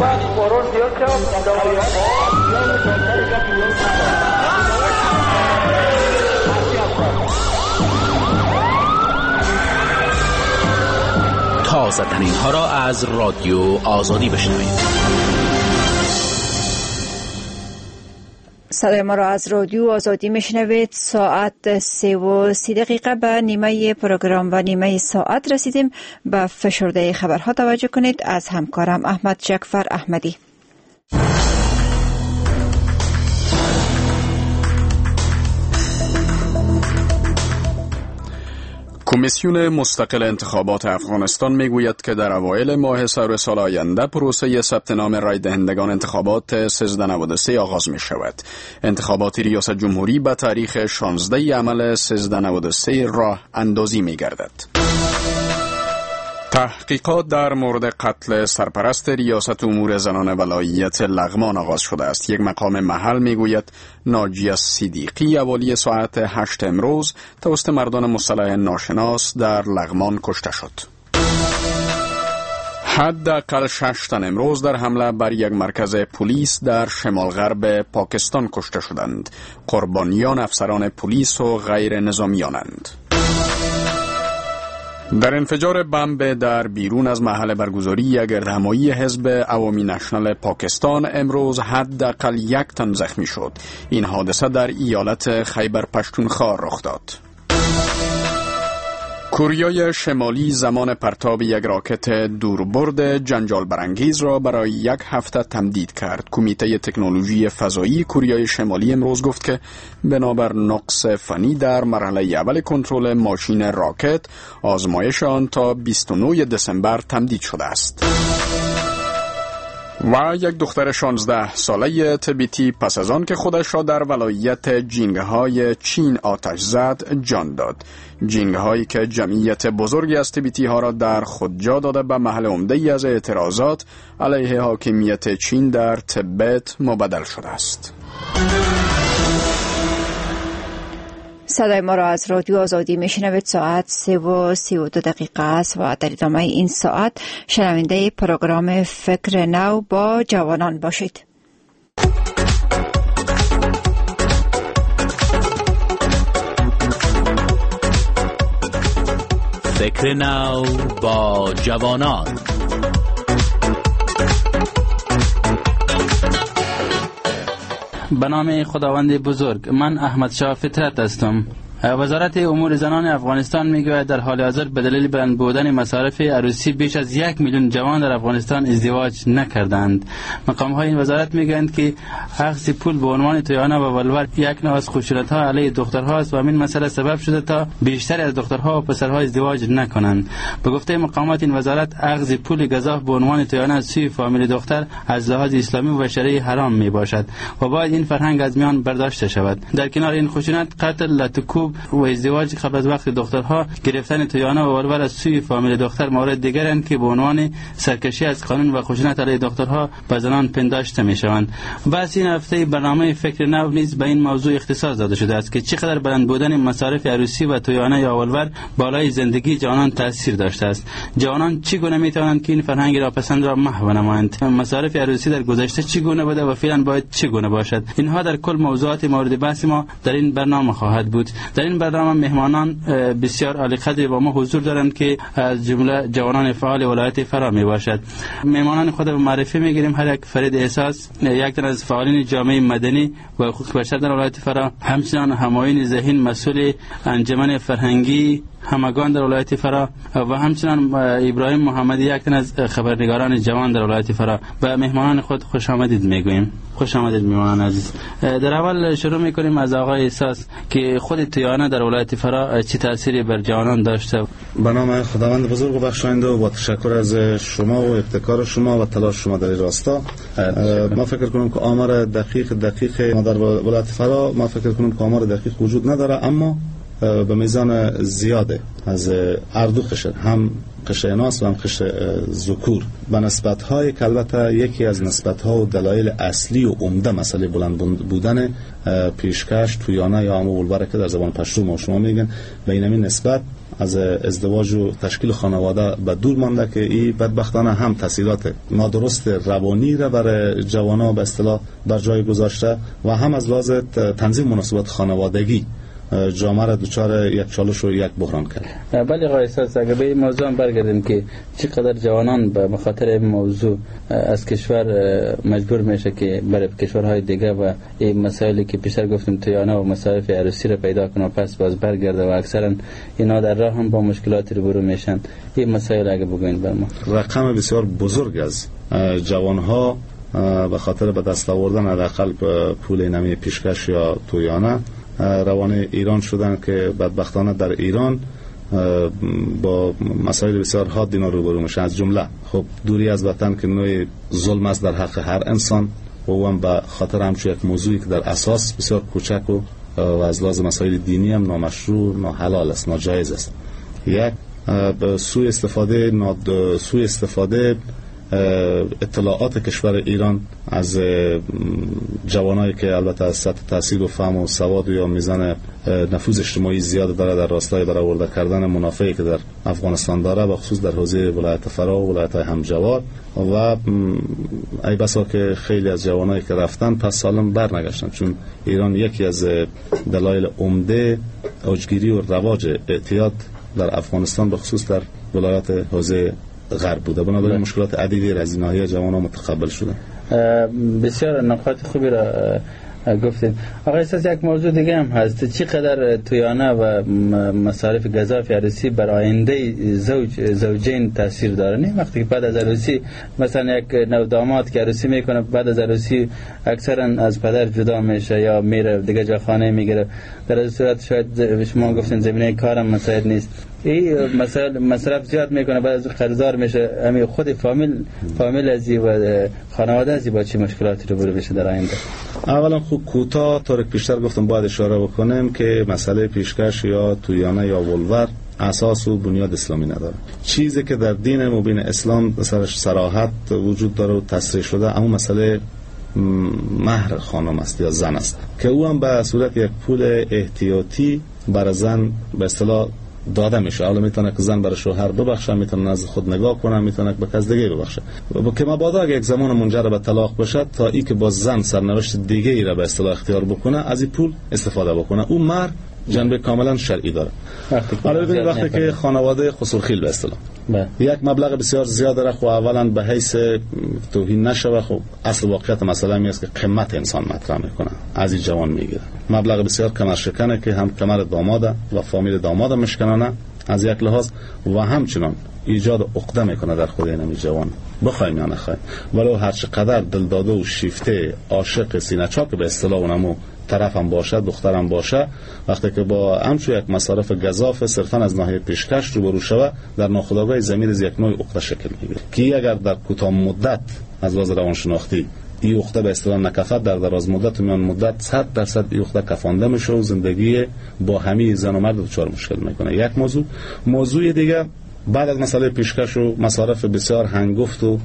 تازه ترین ها را از رادیو آزادی بشنوید. صدای ما را از رادیو آزادی میشنوید. ساعت 3:30 به نیمه پروگرام و نیمه ساعت رسیدیم. به فشرده خبرها توجه کنید از همکارم احمد جعفر احمدی. کمیسیون مستقل انتخابات افغانستان میگوید که در اوایل ماه سر سال آینده پروسه ثبت نام رای دهندگان انتخابات 1393 آغاز می شود. انتخابات ریاست جمهوری به تاریخ 16 عمل 1393 راه اندازی می گردد. تحقیقات در مورد قتل سرپرست ریاست امور زنان ولایت لغمان آغاز شده است. یک مقام محل میگوید ناجیه صدیقی اوالی ساعت 8 امروز توسط مردان مسلح ناشناس در لغمان کشته شد. حداقل 6 تن امروز در حمله بر یک مرکز پلیس در شمال غرب پاکستان کشته شدند. قربانیان افسران پلیس و غیر نظامیانند. در انفجار بمب در بیرون از محل برگزاری یک گردهمایی حزب عوامی نشنال پاکستان امروز حداقل 1 تن زخمی شد. این حادثه در ایالت خیبر پشتونخوا رخ داد. کره شمالی زمان پرتاب یک راکت دوربرد جنجال برانگیز را برای 1 هفته تمدید کرد. کمیته تکنولوژی فضایی کره شمالی امروز گفت که بنابر نقص فنی در مرحله اول کنترل ماشین راکت، آزمایش آن تا 29 دسامبر تمدید شده است. و یک دختر 16 ساله تبتی پس از آن که خودش را در ولایت جینگهای چین آتش زد جان داد. جینگهایی که جمعیت بزرگی از تبتی ها را در خود جا داده به محل عمده‌ای از اعتراضات علیه حاکمیت چین در تبت مبدل شده است. صدای ما را از رادیو آزادی میشنوید. ساعت 3:32 است و در ادامه این ساعت شنونده پروگرام فکر نو با جوانان باشید. فکر نو با جوانان. به نام خداوند بزرگ. من احمد شاه فطرت هستم. وزارت امور زنان افغانستان میگوید در حال حاضر به دلیل بلند بودن مصارف عروسی بیش از 1 میلیون جوان در افغانستان ازدواج نکردند. مقام های این وزارت میگویند که اخذ پول به عنوان تویانه و ولور یک نوع از خشونت‌ها علیه دخترهاست و این مسئله سبب شده تا بیشتر از دخترها و پسرها ازدواج نکنند. به گفته مقامات این وزارت اخذ پول گزاف به عنوان تویانه از سوی فامیل دختر از لحاظ اسلامی و شرعی حرام میباشد و باید این فرهنگ از میان برداشته شود. در کنار این خشونت، قتل، لطکوب و ازدواج قبل از وقت دخترها، گرفتن تویانه و ولور از سوی فامیل دختر مورد دیگرند که به عنوان سرکشی از قانون و خشونت علیه دخترها به زنان پنداشته میشوند. بس این هفته برنامه فکر نو نیز به این موضوع اختصاص داده شده است که چقدر بلند بودن مصارف عروسی و تویانه یا ولور بالای زندگی جوانان تاثیر داشته است. جوانان چگونه میتوانند که این فرهنگ را پسند را محو نمایند؟ مصارف عروسی در گذشته چگونه بوده و فعلا باید چگونه باشد؟ اینها در کل موضوعات مورد بحث ما در این برنامه خواهد بود. در این برنامه مهمانان بسیار عالی قدری با ما حضور دارند که از جمله جوانان فعال ولایت فرا می باشد. مهمانان خود به معرفی میگیریم. هر یک فرید احساس، یک تن از فعالین جامعه مدنی و حقوق بشر در ولایت فرا، همچنین همایون ذهین مسئول انجمن فرهنگی همگان در ولایت فرا و همچنین ابراهیم محمدی، یک تن از خبرنگاران جوان در ولایت فرا. و مهمانان خود خوش آمدید میگوییم. خوش آمدید مهمان عزیز. در اول شروع میکنیم از آقای احساس که خود تویانه در ولایت فرا چه تأثیری بر جوانان داشته. به نام خداوند بزرگ و بخشاینده و با تشکر از شما و ابتکار شما و تلاش شما در این راستا، ما فکر کنم که آمار دقیق ما در ولایت فرا، ما فکر کنم که آمار دقیق وجود نداره، اما به میزان زیاده از اردو قشر، هم قشر اناث و هم قشر ذکور، به نسبت‌های که البته یکی از نسبت‌ها و دلایل اصلی و عمده مسئله بلند بودن پیشکش تویانه یا همون ولور که در زبان پشتو ما شما میگن، به این نسبت از ازدواج و تشکیل خانواده به دور مانده که این بدبختانه هم تاثیرات نادرست روانی را بر جوانان به اصطلاح بر جای گذاشته و هم از لحاظ تنظیم مناسبات خانوادگی جامعه را دچار یک چالش و یک بحران کرد. بله آقای استاد، اگر به این موضوع هم برگردیم که چقدر جوانان به خاطر این موضوع از کشور مجبور میشه که برای کشورهای دیگه و این مسائلی که پیشتر گفتیم تویانه و مصارف عروسی را پیدا کنه و پس باز برگرده و اکثرا اینا در راه هم با مشکلاتی روبرو میشن. این مسائل اگه بگوین بر ما. رقم بسیار بزرگ از جوانها به خاطر به دست آوردن حداقل پول نمی پیشکش یا تویانه روان ایران شدن که بدبختانه در ایران با مسائل بسیار حاد اینا روبرو میشن. از جمله خب دوری از وطن که نوع ظلم است در حق هر انسان و هم به خاطر همچون یک موضوعی که در اساس بسیار کوچک و از لحاظ مسائل دینی هم نامشروع، ناحلال است، ناجایز است. یک سوء استفاده اطلاعات کشور ایران از جوانایی که البته از سطح تحصیل و فهم و سواد یا میزان نفوذ اجتماعی زیاد داره در راستای برآورده کردن منافعی که در افغانستان داره و خصوص در حوزه ولایت فرا و ولایت همجوار و ای بسا که خیلی از جوانایی که رفتن پس سالم برنگشتن، چون ایران یکی از دلایل عمده اوجگیری و رواج اعتیاد در افغانستان به خصوص در ولایت حوزه غرب بوده. بنابراین مشکلات عدیدی از این ناحیه جوانان متقبل شدن. بسیار نکات خوبی را گفتید. آقای استاد، یک موضوع دیگه هم هست، چقدر تویانه و مصارف گزاف عروسی بر آینده زوجین تاثیر داره؟ نه وقتی که بعد از عروسی مثلا یک نوداماد که عروسی میکنه بعد از عروسی اکثرا از پدر جدا میشه یا میره دیگه جا خانه میگیره، در این صورت شاید شما گفتین زمینه کارم مساعد نیست، این مصرف زیاد میکنه، بعد از قرضدار میشه، همین خود فامیل ازی و خانواده ازی با چه مشکلاتی رو برو بشه در آینده؟ اولا خوب کوتاه طور که پیشتر گفتم باید اشاره بکنیم که مسئله پیشکش یا تویانه یا ولور اساس و بنیاد اسلامی نداره. چیزی که در دین مبین اسلام سرش صراحت وجود داره و تصریح شده اما مسئله مهر خانم است یا زن است که او هم به صورت یک پول احتیاطی بر زن به اصطلاح داده میشه. حالا میتونه که زن برای شوهر ببخشه، میتونه از خود نگاه کنه، میتونه به کس دیگه ببخشه که مبادا اگه یک زمان منجر به طلاق بشه تا ای که با زن سرنوشت دیگه ای را به اصطلاح اختیار بکنه از این پول استفاده بکنه. اون مهر جنبه کاملا شرعی داره. حالا ببینید وقتی که خانواده خسرخیل به اصطلاح یک مبلغ بسیار زیاد داره، خب اولا به حیث توهین نشه، خب اصل واقعیت مسئله این است که قیمت انسان مطرح میکنه، از این جوان میگیره مبلغ بسیار کمر شکنه که هم کمر داماده و فامیل داماده مشکنانه از یک لحاظ و همچنان ایجاد عقده میکنه در خود این جوان، بخوایم یا نخوایم، ولو هر چقدر دلداده و شیفته عاشق سینه‌چاک به اصطلاح اونمو طرفم باشه، دخترم باشه، وقتی که با همچون یک مصارف گزاف صرفا از ناحیه پیشکش روبرو شوه در ناخودآگاه ضمیر از یک نوع عقده شکل میگیره که اگر در کوتاه مدت از لحاظ روانشناختی این عقده به اصطلاح نکفت، در دراز مدت و میان مدت 100% این عقده کفانده میشه و زندگی با همه زن و مرد دچار مشکل میکنه. یک موضوع دیگه بعد از مسئله پیشکش و مصارف بسیار هنگفت و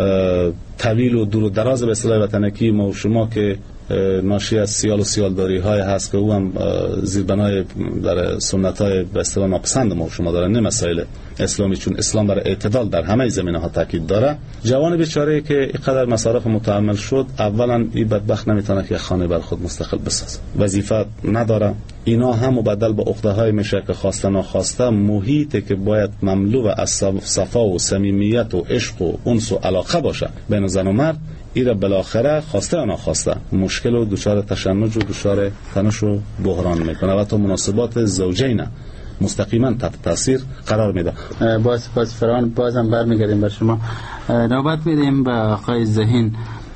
طویل و دور و دراز به اصطلاح وطنکی ما و شما که ناشی از سیال و سیالداری های هست که او هم زیربنای در سنت های به اصطلاح ناپسند ما و شما داره، نه مسائل اسلامی، چون اسلام برای اعتدال در همه زمینه ها تاکید داره. جوان بیچاره که اینقدر مصارف متحمل شد، اولا این بدبخت نمیتونه که خانه بر خود مستقل بسازه، وظیفه نداره، اینا هم مبدل به عقده های میشه که خواسته ناخواسته محیطی که باید مملو از صفا و صمیمیت و عشق و انس و علاقه باشه بین زن و مرد، ایره بالاخره خواسته یا ناخواسته مشکل و دچار تشنج و دچار تنش و بحران میکنه و تا مناسبات زوجین مستقیما تحت تاثیر قرار میده. باز فران بازم برمیگردیم بر شما، نوبت میدیم به آقای ذهین.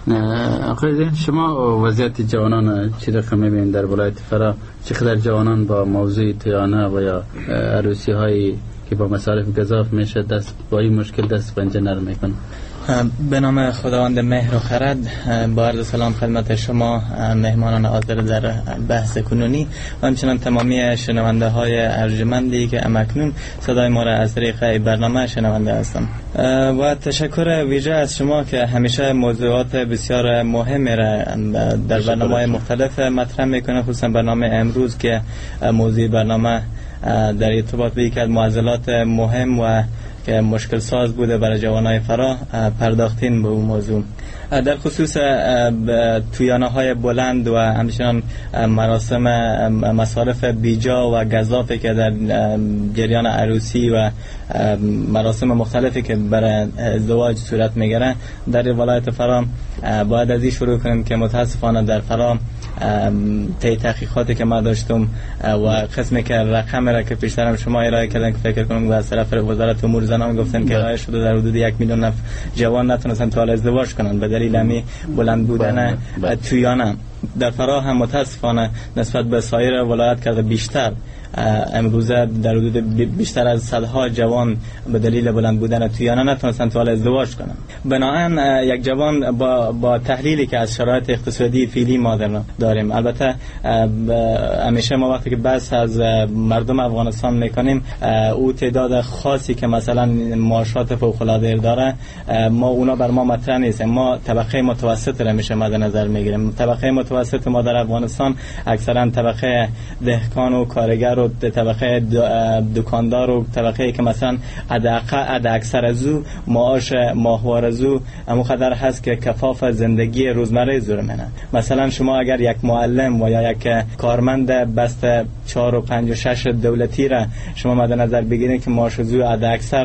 آقای ذهین، شما وضعیت جوانان چی رقم میبینید در ولایت فرا؟ چقدر جوانان با موضوع تویانه و یا عروسی هایی که با مصارف گزاف میشه با این مشکل دست پنجه نرم میکنه؟ به نام خداوند مهر و خرد، با عرض سلام خدمت شما مهمانان حاضر در بحث کنونی و همچنان تمامی شنونده های ارجمندی که امکنون صدای ما را از طریق برنامه شنونده هستم و تشکر ویژه از شما که همیشه موضوعات بسیار مهمی را در برنامه مختلف مطرح میکنه، خصوصا برنامه امروز که موضوع برنامه در ارتباط به یک از معضلات مهم و که مشکل ساز بوده برای جوانای فرا پرداختین به اون موضوع. در خصوص تویانه های بلند و همچنان مراسم مصارف بیجا و گزافی که در جریان عروسی و مراسم مختلفی که برای ازدواج صورت میگیره در ولایت فرا، باید از این شروع کنیم که متاسفانه در فرا طی تحقیقاتی که ما داشتم و قسمی که رقم را که پیشترم شما ارائه کردن که فکر کنم و از طرف وزارت امور زنان گفتن که ارائه شده در حدود 1 میلیون جوان نتونستن تا حالا ازدواج کنن به دلیل همی بلند بودن تویانه. در فرا هم متاسفانه نسبت به سایر ولایت که بیشتر امروزه در حدود بیشتر از صدها جوان به دلیل بلند بودن تویانه نتونستن تا حالا ازدواج کنن. بنابراین یک جوان با تحلیلی که از شرایط اقتصادی فعلی ما داریم، البته همیشه ما وقتی که بحث از مردم افغانستان میکنیم او تعداد خاصی که مثلا معاشات فوق العاده داره ما اونا بر ما مطرح نیست. ما طبقه متوسط را میشه مد نظر میگیریم. طبقه متوسط ما در افغانستان اکثرا طبقه دهقان و کارگر و طبقه دکاندار و طبقه که مثلا حد اکثر از او معاش ماهوار از او همونقدر هست که کفاف زندگی روزمره زور منه. مثلا شما اگر یک معلم و یا یک کارمند بست 4 و 5 و 6 دولتی را شما مد نظر بگیرید که معاش از او حد اکثر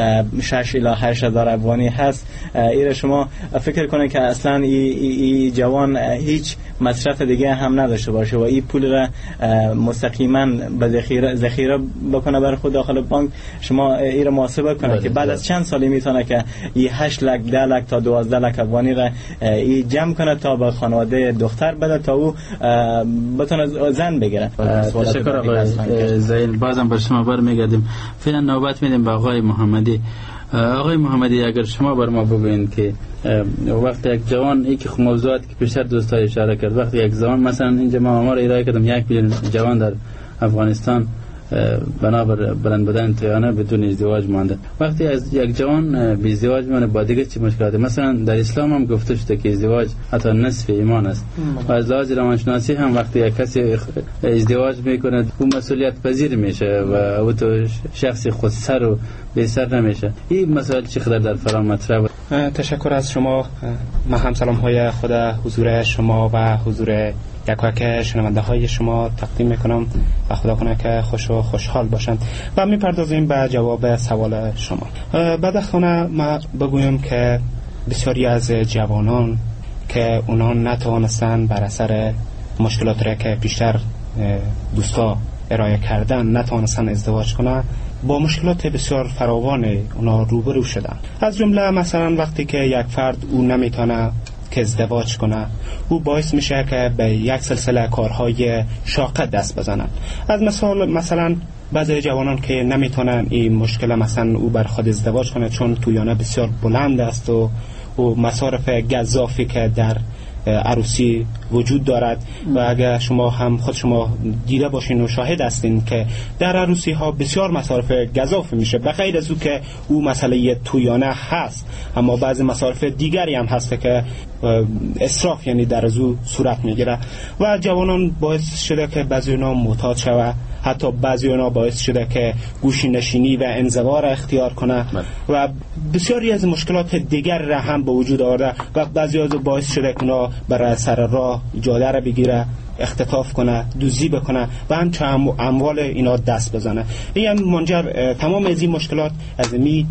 6 الی 8 هزار افغانی هست، این شما فکر کنید که اصلا ای جوان هیچ مصرف دیگه هم نداشته باشه و این پول را مستقیما به ذخیره بکنه برای خود داخل بانک. شما این را محاسبه کنه که بعد از چند سالی میتونه که این 8 لک 10 لک تا 12 لک افغانی را این جمع کنه تا به خانواده دختر بده تا او بتونه زن بگیره. تشکر آقای زین. بازم بر شما برمیگردیم. فعلا نوبت میدیم به آقای محمدی. آقای محمدی اگر شما بر ما بگوین که وقتی یک جوان این که موضوعاتی که پیشتر دوستای اشاره کرد، وقتی یک جوان مثلا اینجا ما آمار ارائه کردم 1 میلیون جوان در افغانستان بنابر بلند بودن تویانه بدون ازدواج مانده، وقتی از یک جوان بی ازدواج میمونه با دیگه چی مشکلاتی؟ مثلا در اسلام هم گفته شده که ازدواج حتی نصف ایمان است و از لحاظ روانشناسی هم وقتی یک کسی ازدواج میکنه او مسئولیت پذیر میشه و او تو شخصی خودسر و بی‌سر نمیشه. این مسائل چقدر در فرا مطرح؟ تشکر از شما. من هم سلام های خود حضور شما و حضور یک شنونده های شما تقدیم میکنم و خدا کنه که خوش و خوشحال باشند و میپردازیم به جواب سوال شما. بعد از خانه ما بگویم که بسیاری از جوانان که اونا نتوانستن بر اثر مشکلات را که پیشتر دوستا ارائه کردن نتوانستن ازدواج کنن با مشکلات بسیار فراوان اونا روبرو شدن. از جمله مثلا وقتی که یک فرد او نمیتونه که ازدواج کنه، او باعث میشه که به یک سلسله کارهای شاقه دست بزنن. از مثلا بعضی جوانان که نمیتونن این مشکل مثلا او بر خود ازدواج کنه چون تویانه بسیار بلند است و مصارف گزافی که در عروسی وجود دارد و اگر شما هم خود شما دیده باشین و شاهد هستین که در عروسی ها بسیار مصارف گزاف میشه، به غیر از او که او مسئله تویانه هست اما بعضی مصارف دیگری هم هست که اسراف یعنی در از او صورت میگیره و جوانان باعث شده که بعضی اونا معتاد شود، حتی بعضی اونا باعث شده که گوشی نشینی و انزوا را اختیار کنه و بسیاری از مشکلات دیگر را هم به وجود آورده و بعضی از باعث شده که اونا برای سر راه جاده را بگیره، اختطاف کنه، دزدی بکنه و هم اموال اینا دست بزنه. این منجر تمام از این مشکلات از می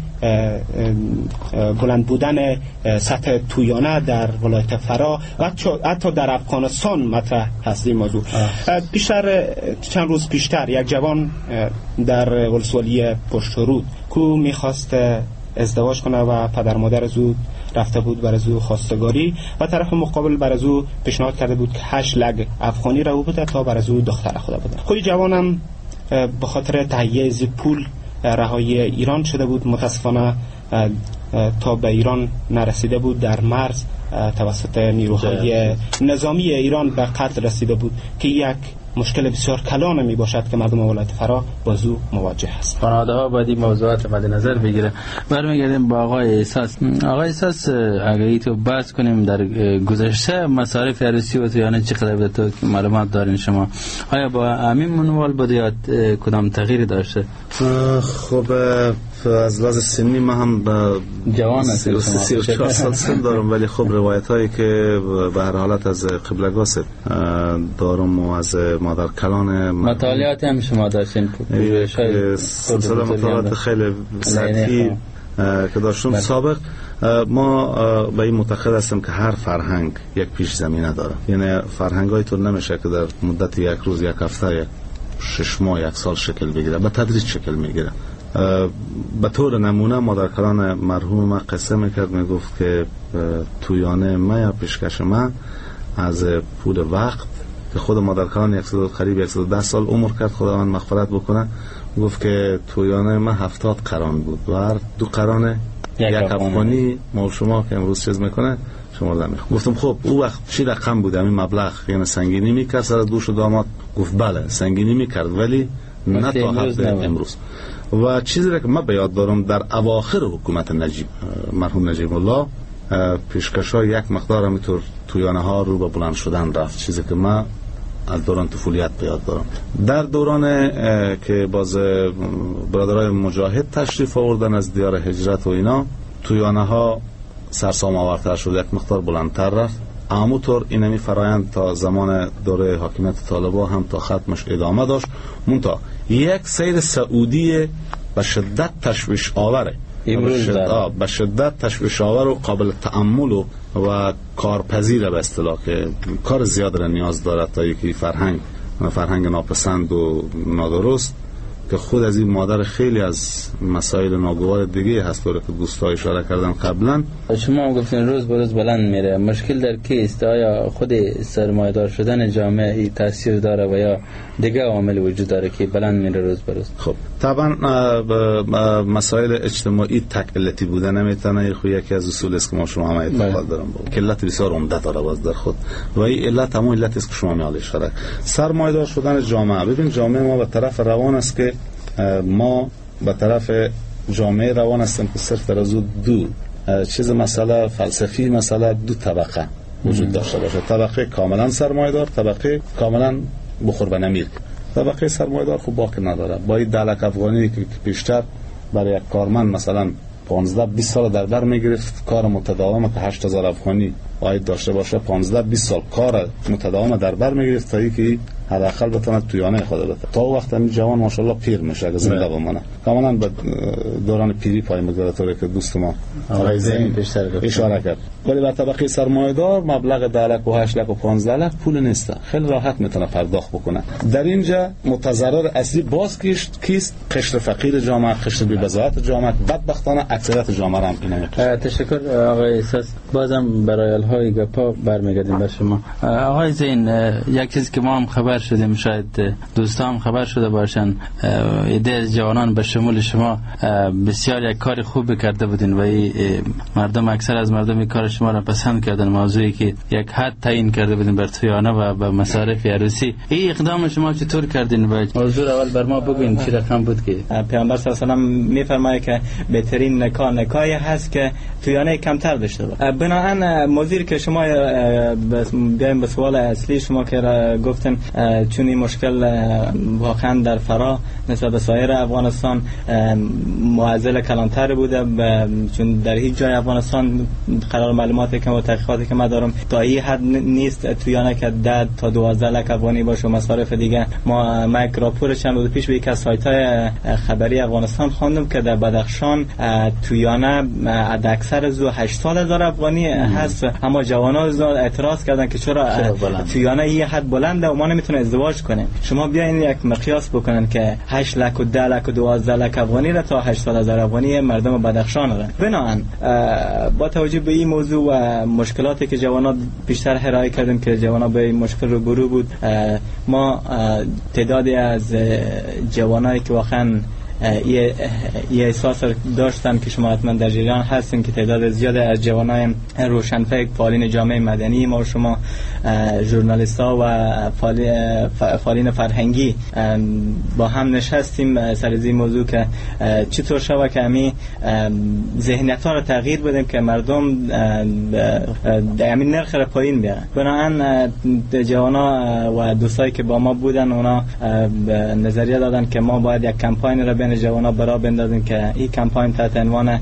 بلند بودن سطح تویانه در ولایت فرا و حتی در افغانستان مطرح هست این موضوع. چند روز پیشتر یک جوان در ولسوالی پشترود کو میخواست ازدواج کنه و پدر مادر از او رفته بود بر از او خواستگاری و طرف مقابل بر از او پیشنهاد کرده بود که 8 لک افغانی را بده تا بر از او دختر خدا بده. خود جوانم به خاطر تهیه از پول رهایی ایران شده بود، متاسفانه تا به ایران نرسیده بود، در مرز توسط نیروهای نظامی ایران به قتل رسیده بود که یک مشکل بسیار کلان می باشد که مردم ولایت فرا با زو مواجه هست. خانواده ها باید این موضوعات مد نظر بگیره. برمیگردیم با آقای احساس. آقای احساس اگه تو بحث کنیم در گذشته مصارف عروسی و تویانه چقدر بوده تو معلومات دارین شما؟ آیا با همین منوال بوده یا کدام تغییری داشته؟ خب از لحاظ سنی من هم جوان هستم، 34 سال سن دارم، ولی خب روایت هایی که به هر حالت از قبلگاست دارم و از مادر کلان مطالعات هم شما داشتین؟ سلسله مطالعات خیلی سطحی که داشتم سابق. ما به این معتقد هستم که هر فرهنگ یک پیش زمینه داره، یعنی فرهنگ های طور نمیشه که در مدت یک روز، یک هفته، یک 6 ماه، یک سال شکل بگیره، به تدریج شکل میگیره. به طور نمونه مادر کلان مرحوم ما قصه میکرد، میگفت که تویانه ما یا پیشکش ما از پول وقت که خود مادر کلان قریب 110 سال عمر کرد، خداوند مغفرت بکنه، گفت که تویانه ما 70 قران بود و هر 2 قران یک افغانی ما شما که امروز چیز میکنه شما دادم. گفتم خب او وقت چی رقم بود این مبلغ، یعنی سنگینی میکرد سر دوش و داماد؟ گفت بله سنگینی میکرد، ولی نه تا حد امروز. و چیزی را که من به یاد دارم در اواخر حکومت نجیب مرحوم نجیب الله پیشکش‌ها یک مقدار همینطور تویانه ها رو به بلند شدن رفت، چیزی که من از دوران طفولیت به یاد دارم. در دوران که باز برادرای مجاهد تشریف آوردن از دیار هجرت و اینا، تویانه ها سرسام آورتر شد، یک مقدار بلندتر رفت. همونطور اینمی فرایند تا زمان دوره حاکمیت طالبان هم تا ختمش ادامه داشت. منتها یک سیر سعودی به شدت تشویش آوره، به شدت تشویش آور و قابل تأمل و کارپذیر به اصطلاح، که کار زیاد را نیاز دارد تا یکی فرهنگ ناپسند و نادرست که خود از این مادر خیلی از مسائل ناگوار دیگه هست که دوستا اشاره کردن قبلا. شما گفتین روز به روز بلند میره، مشکل در کیست؟ آیا خود سرمایه‌دار شدن جامعه تاثیر داره و یا دیگه عوامل وجود داره که بلند میره روز به روز؟ خب طبعا مسائل اجتماعی تک علتی بودن نمیتونه، یکی از اصول است که ما شما هم اعتقاد دارم که علت بسیار عمده داره باز در خود، و این علت همون علت است که شما میال اشاره سرمایه‌دار شدن جامعه. ببین جامعه ما به طرف روان است که ما به طرف جامعه روان هستیم که صرف در از دو چیز مسئله فلسفی، مسئله دو طبقه وجود داشته باشه، طبقه کاملا سرمایه‌دار، طبقه کاملا بخور به نمیر. طبقه سرمایه‌دار خب باقی نداره، با این دلک افغانی که پیشتر برای یک کارمند مثلا 15-20 سال در بر میگرفت کار متداوم که 8000 افغانی باید داشته باشه، 15-20 سال کار متداوم در بر میگرفت تا اینکه حداقل بتونه تویانه خود بده. تا وقت همین جوان ماشاءالله پیر میشه اگه زنده بمونه، کاملا به دوران پیری پای میگذاره، طوری که دوست ما آقای زین اشاره کرد. ولی بر طبقه سرمایه‌دار مبلغ 10 لک و 8 لک و 15 لک پول نیست، خیلی راحت میتونه پرداخت بکنه. در اینجا متضرر اصلی باز کیست؟ قشر فقیر جامعه، قشر بی‌بضاعت جامعه، بدبختانه اکثریت جامعه هم اینه. تشکر آقای احساس. بازم برای الهای گپا برمیگردیم به شما. آقای زین، یک چیزی که ما هم خبر شدیم، شاید دوستان خبر شده باشن، ایده از جوانان به شمول شما بسیار یک کار خوب کرده بودین و مردم، اکثر از مردم این کار شما را پسند کردن، موضوعی که یک حد تعیین کرده بودین بر تویانه و به مصارف عروسی. این اقدام شما چطور کردین و موضوع اول بر ما بگوین چی رقم بود که پیامبر صلی الله علیه و آله میفرمایه که بهترین نکاحی هست که تویانه کمتر داشته باشه. بنابراین موضوعی که شما بیایم به سوال اصلی شما که گفتن، چون این مشکل واقعا در فرا نسبت به سایر افغانستان معضل کلانتر بوده، چون در هیچ جای افغانستان قرار معلوماتی که و تحقیقاتی که من دارم تا این حد نیست تویانه که 10 تا 12 لک افغانی باشه. مصارف دیگه ما یک راپور چند روز پیش به یک از سایت‌های خبری افغانستان خواندم که در بدخشان تویانه حد اکثر از 80,000 افغانی هست، اما جوانان اعتراض کردن که چرا تویانه این حد بلنده و ما نمیتونه ازدواج کنیم. شما بیاین یک مقیاس بکنن که 8 لک و 10 لک و 12 لک افغانی را تا 80,000 افغانی مردم بدخشان را. بنابراین با توجه به این موضوع و مشکلاتی که جوانان بیشتر هرای کردیم که جوانان به این مشکل روبرو بود، ما تعدادی از جوانایی که واقعا یه احساس داشتن که شما حتما در جریان هستین که تعداد زیاد از جوانای روشنفکر، فعالین جامعه مدنی ما و شما، ژورنالیست‌ها و فعالین فرهنگی با هم نشستیم سر این موضوع که چطور شود که همین ذهنیت‌ها رو تغییر بدیم که مردم همین نرخ رو پایین بیارن. بنابراین جوانا و دوستایی که با ما بودن اونا نظریه دادن که ما باید یک کمپاین را ذهن جوانان برا بندازیم که این کمپاین تحت عنوان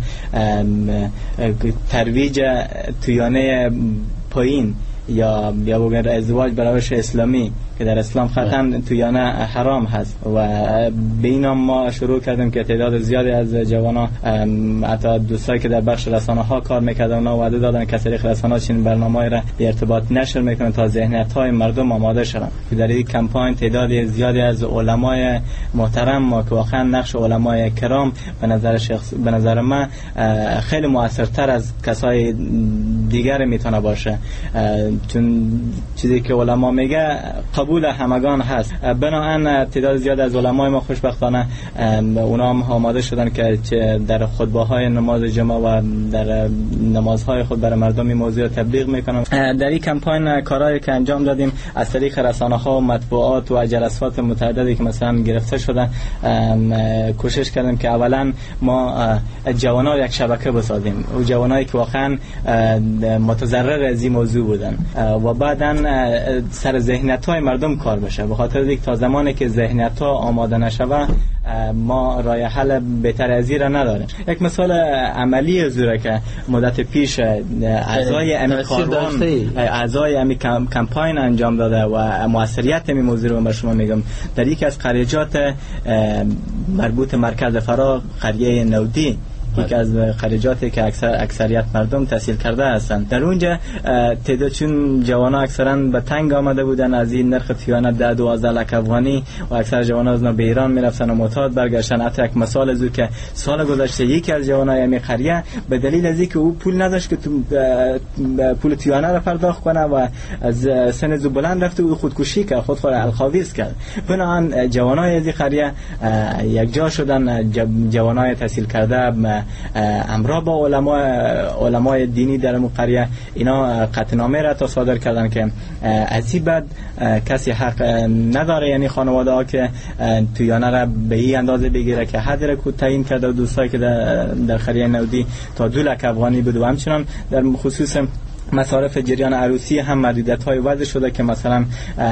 ترویج تویانه پایین یا بگن ازدواج به روش اسلامی که در اسلام قطعا تویانه حرام هست و به این ما شروع کردیم که تعداد زیادی از جوانان حتی دوستایی که در بخش رسانه ها کار میکردن و وعده دادن که طریق رسانه چین برنامه‌ای را به ارتباط نشر میکنن تا ذهنیت های مردم آماده شدن که در این کمپاین تعداد زیادی از علمای محترم ما که واقعا نقش علمای کرام به نظر من خیلی موثرتر از کسای دیگر میتونه باشه، چون چیزی که علما میگه قبول همگان هست. بنابراین تعداد زیاد از علمای ما خوشبختانه اونا هم آماده شدن که در خطبه‌های نماز جمعه و در نمازهای خود برای مردم این موضوع تبلیغ میکنن. در این کمپاین کارهایی که انجام دادیم از طریق رسانه‌ها و مطبوعات و جلسات متعددی که مثلا گرفته شدن کوشش کردیم که اولا ما جوانان یک شبکه بسازیم، و جوانایی که واقعا متضرر از این موضوع بودن و بعداً سر ذهنیت‌های مردم کار بشه، به خاطر اینکه تا زمانی که ذهنیت‌ها آماده نشوه ما راه حل بهتر از این را نداریم. یک مثال عملی زوره که مدت پیش اعضای امی کاروان اعضای امی کمپاین انجام داده و موثریت امی موضوع رو به شما میگم. در یکی از قریجات مربوط مرکز فرا قریه نودی، یکی از خارجاتی که اکثریت مردم تحصیل کرده هستند، در اونجا تعداد چون جوانا اکثرا به تنگ آمده بودن از این نرخ تیانه 10-12 لک افغانی و اکثر جوانا از به ایران میرفتن و معتاد برگشتن. حتی یک مثال زو که سال گذشته یکی از جوانای می قریه به دلیل از اینکه او پول نداشت که پول تیانه را پرداخت کنه و از سن زو بلند رفت و خودکشی کرد، خود را الخاویز کرد. بنابراین جوانای از این قریه یک جا شدن، جوانای تحصیل کرده امرا با علمای دینی در قریه، اینا قطعنامه را تا صادر کردن که از این بعد کسی حق نداره، یعنی خانواده ها که تویانه را به این اندازه بگیره که حد را تعیین کرده و دوستایی که در قریه نودی تا 2 لک افغانی بود و همچنان در خصوص مصارف جریان عروسی هم محدودیت‌های وضع شده که مثلا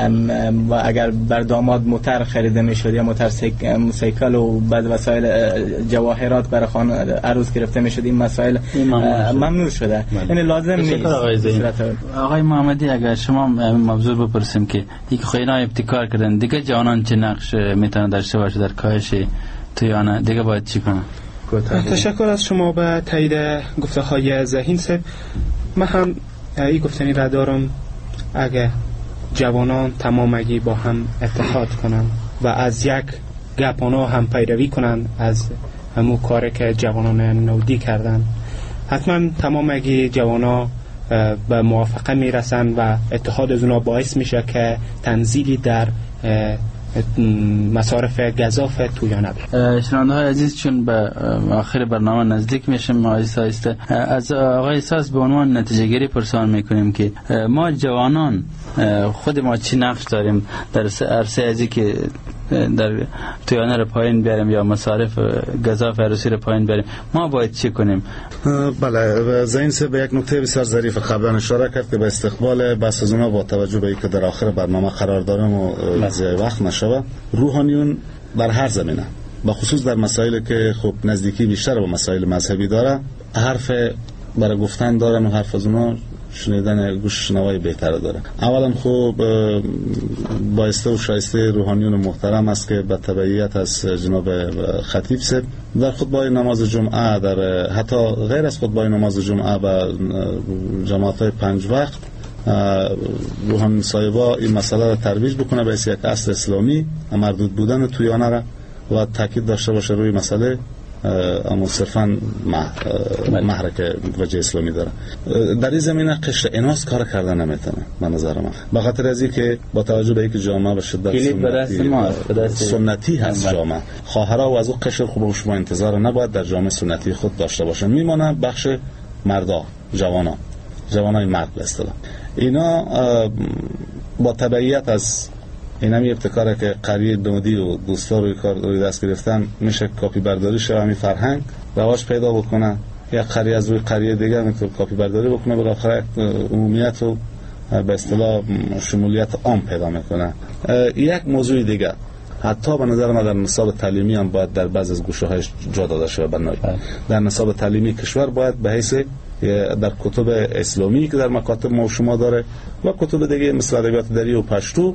اگر بر داماد موتر خریده میشد یا موتر سیکل و بعد وسایل جواهرات برای عروس گرفته میشد، این مسائل ممنوع شده. یعنی لازم نیست. آقای محمدی اگر شما موضوع بپرسیم که یک خینا ابتکار کردن دیگه جوانان چه نقش میتونه داشته باشه در کاهش تویانه، دیگه باید چی کنن؟ تشکر از شما به تایید گفته های ذهین صاحب. من هم این گفتنی را دارم اگه جوانان تمامگی با هم اتحاد کنن و از یک گپانا هم پیروی کنن از همون کاری که جوانان نودی کردن، حتما تمامگی جوانا به موافقه میرسن و اتحاد از اونا باعث میشه که تنزیلی در مصارف گزاف تویانه بشه. شنونده های عزیز، چون به آخر برنامه نزدیک میشیم، آهسته از آقای ساز به عنوان نتیجه گیری پرسان میکنیم که ما جوانان خود ما چی نقش داریم در عرصه ازی که در تویانه رو پایین بیاریم یا مصارف گزاف عروسی رو پایین بیاریم، ما باید چی کنیم؟ بله، زین سه به یک نکته بسیار ظریف قبلا اشاره کرد که به استقبال بحث از اونا با توجه به اینکه در آخر برنامه قرار دارم و وقت نشود، روحانیون بر هر زمینه با خصوص در مسائلی که خب نزدیکی بیشتر با مسائل مذهبی داره حرف برای گفتن دارن و حرف از اونا شنیدن گوش شنوای بهتر داره. اولا خوب بایسته و شایسته روحانیون محترم است که به تبعیت از جناب خطیب صاحب در خطبه نماز جمعه، در حتی غیر از خطبه نماز جمعه و جماعت 5 وقت روحانی صاحبا این مسئله را ترویج بکنه به یک اصل اسلامی مردود بودن تویانه را و تاکید داشته باشه روی مسئله اما صرفاً محرک وجه اسلامی داره. در این زمینه قشر اناس کار کردن نمیتونه به نظر من، به خاطر از اینکه با توجه به اینکه جامعه به شدت سنتی هست، جامعه خواهرها و از اون قشر خوب شما انتظار نباید در جامعه سنتی خود داشته باشن. میمونه بخش مردا، جوانای مرد به اصطلاح، اینا با تبعیت از این همی ابتکاره که قریه نودی و دوستا روی کار روی دست گرفتن میشه کاپی برداری شده، همین فرهنگ رواج پیدا بکنه، یک قریه از روی قریه دیگه میتونه کاپی برداری بکنه، بالاخره عمومیت و به اصطلاح شمولیت عام پیدا میکنه. یک موضوع دیگه حتی به نظر من در نصاب تعلیمی هم باید در بعض از گوشه‌هایش جا داده شود. در نصاب تعلیمی کشور باید به حیث در کتب اسلامی که در مکاتب ما و شما داره و کتب دیگه مثل ادبیات دری و پشتو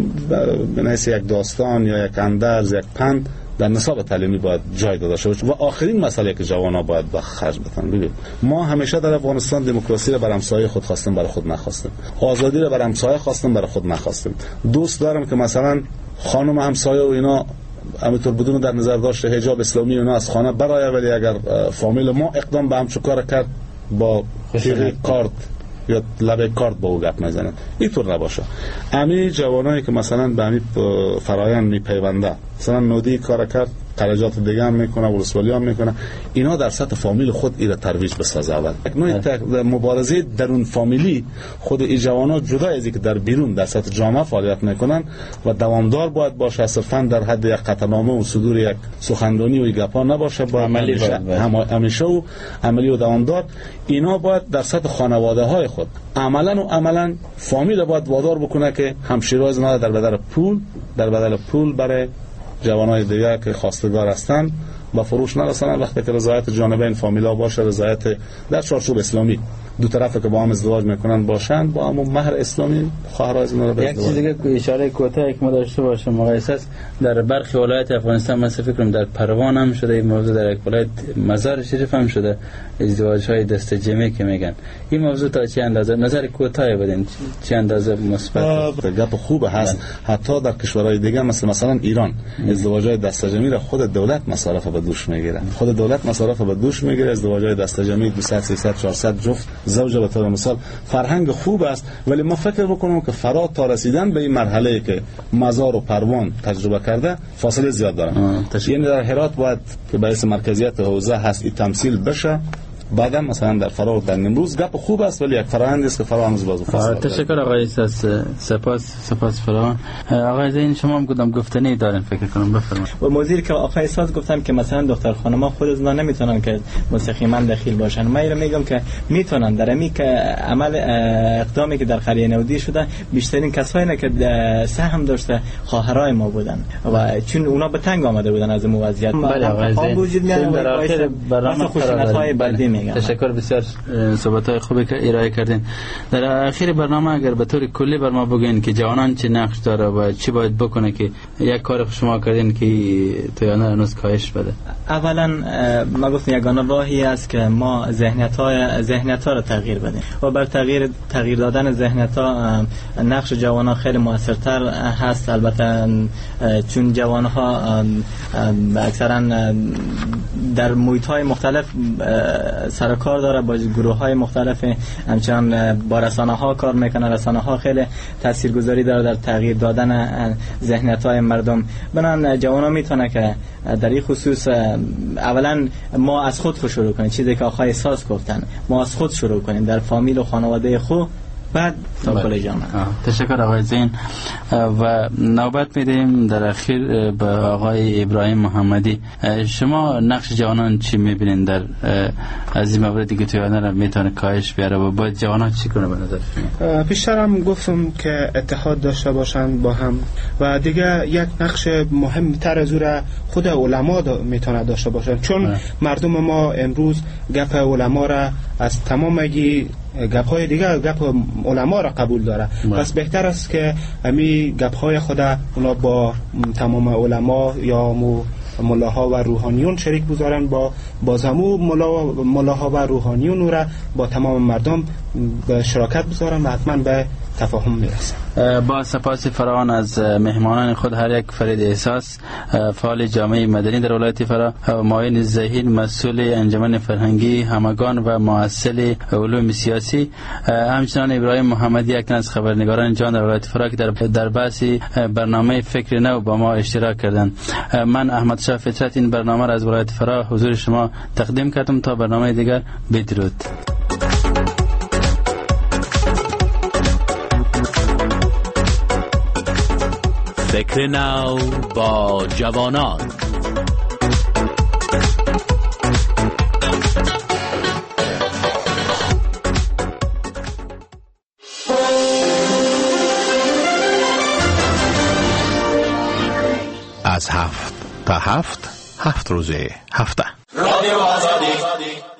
به حیث یک داستان یا یک اندرز یک پند در نصاب تعلیمی باید جای داده شود. و آخرین مسئله که جوانان باید به خرج بدن، ببین ما همیشه در افغانستان دموکراسی را بر همسایه خود خواستیم، برای خود نخواستیم. آزادی را بر همسایه خواستیم، برای خود نخواستیم. دوست دارم که مثلا خانم همسایه و اینا همینطور بدون در نظر داشته حجاب اسلامی اونا از خانه برای، ولی اگر فامیل ما اقدام به همچون کار کرد با کارت یا لبه کارت با او گپ میزنن، اینطور نباشه. امی جوانایی که مثلا به امی فرایند میپیونده، مثلا نودی کار کرد خرجات دیگه هم میکنه، ولسوالی هم میکنه، اینا در سطح فامیل خود ایره ترویج بسازه. اول یک نوع مبارزه درون فامیلی خود این جوانا جدا از اینکه در بیرون در سطح جامعه فعالیت میکنن و دوامدار باید باشه، صرفا در حد یک قطعنامه و صدور یک سخنرانی و گپا نباشه، باید همیشه و عملی و دوامدار. اینا باید در سطح خانواده های خود عملا فامیل باید وادار بکنه که همشیراز نه در بدل پول برای جوانای دیگه که خواستگار هستند با فروش نرسنن. وقتی که رضایت جانبین فامیلا باشه، رضایت در چارچوب اسلامی دو طرفه که با هم ازدواج میکنن باشن، با هم مهر اسلامی خواهرای از اونها رو یک چیز دیگه اشاره کوتاهی که ما داشته باشم آقای اساس، در برخی ولایت افغانستان من فکر کنم در پروان هم شده این موضوع، در یک ولایت مزار شریف هم شده ازدواج‌های دست جمعی که میگن. این موضوع تا چه اندازه نظر کوتاهی بدین، چه اندازه مثبت گپ خوبه هست؟ حتی در کشورهای دیگه مثلا ایران ازدواج‌های دست جمعی را خود دولت مصارف به دوش میگیره، خود دولت مصارف به دوش میگیره. ازدواج‌های دست جمعی 200 300 400 جفت زوجه به طور مثال فرهنگ خوب است، ولی ما فکر بکنم که فرا تا رسیدن به این مرحله که مزار و پروان تجربه کرده فاصله زیاد داره. یعنی در هرات باید که باعث مرکزیت حوزه هست این تمثیل بشه، بعدم مثلا در فرا و در نیمروز گپ خوب است، ولی یک فرآیند است که فرا هنوز باز فاصله. تشکر آقای اساس، سپاس فرا. آقای زین شما هم گفتنی دارین فکر کنم، بفرمایید. و موضوعی که آقای اساس گفتن که مثلا دختر خانم‌ها خود از نمیتونن که مستقیما دخیل باشن، من اینو میگم که میتونن. در امی که عمل اقدامی که در قریه نودی شده، بیشترین کسایی که سهم داشته خواهرای ما بودن و چون اونا به تنگ آمده بودن از این وضعیت. بله آقای زین در آخر برنامه خصوصیت‌های بعدی میگم. تشکر، بسیار صحبت‌های خوبی که ارائه کردین. در آخر برنامه اگر به طور کلی بر ما بگین که جوانان چه نقش داره و چی باید بکنه که یک کار شما کردین که تویانه هنوز کاهش بده؟ اولا ما گفتیم یگانه راهی است که ما ذهنیت‌ها رو تغییر بدیم و بر تغییر دادن ذهنیت‌ها نقش جوانان خیلی موثرتر هست. البته چون جوان‌ها اکثرا در محیط‌های مختلف سر کار داره، با گروه‌های مختلف، همچنان با رسانه‌ها کار میکنه. رسانه‌ها خیلی تاثیرگذاری داره در تغییر دادن ذهنیت‌های مردم. بنابراین جوانان میتونه که در این خصوص اولا ما از خود شروع کنیم، چیزی که آقای احساس گفتن، ما از خود شروع کنیم در فامیل و خانواده خود، بعد کل جامعه. تشکر آقای زین. و نوبت میدیم در اخیر به آقای ابراهیم محمدی. شما نقش جوانان چی میبینین در از این موردی که تویانه را میتونه کاهش بیاره و باید جوانان چی کنه به نظر شما؟ پیشترم گفتم که اتحاد داشته باشن با هم و دیگه یک نقش مهمتر از او را خود علما میتونه داشته باشن، چون مردم ما امروز گپ علما را از تمام گپ‌های دیگه گپ علما را قبول داره. پس بهتر است که امی گپ‌های خود اونا با تمام علما یا ملاها و روحانیون شریک بذارن، با بازمو ملاها و روحانیون را با تمام مردم به شراکت بذارن و حتما به تفاهم میرسن. با سپاس فراوان از مهمانان خود، هر یک فرید احساس فعال جامعه مدنی در ولایت فرا، معین ذهین مسئول انجمن فرهنگی همگان و مؤسسه علوم سیاسی، همچنان ابراهیم محمدی یک از خبرنگاران جان در ولایت فرا که در بحث برنامه فکر نو با ما اشتراک کردند. من احمد شاه فطرت این برنامه را از ولایت فرا حضور شما تقدیم کردم. تا برنامه دیگر، بدرود. فکر نو با جوانان. تا 7 روز هفته. رادیو آزادی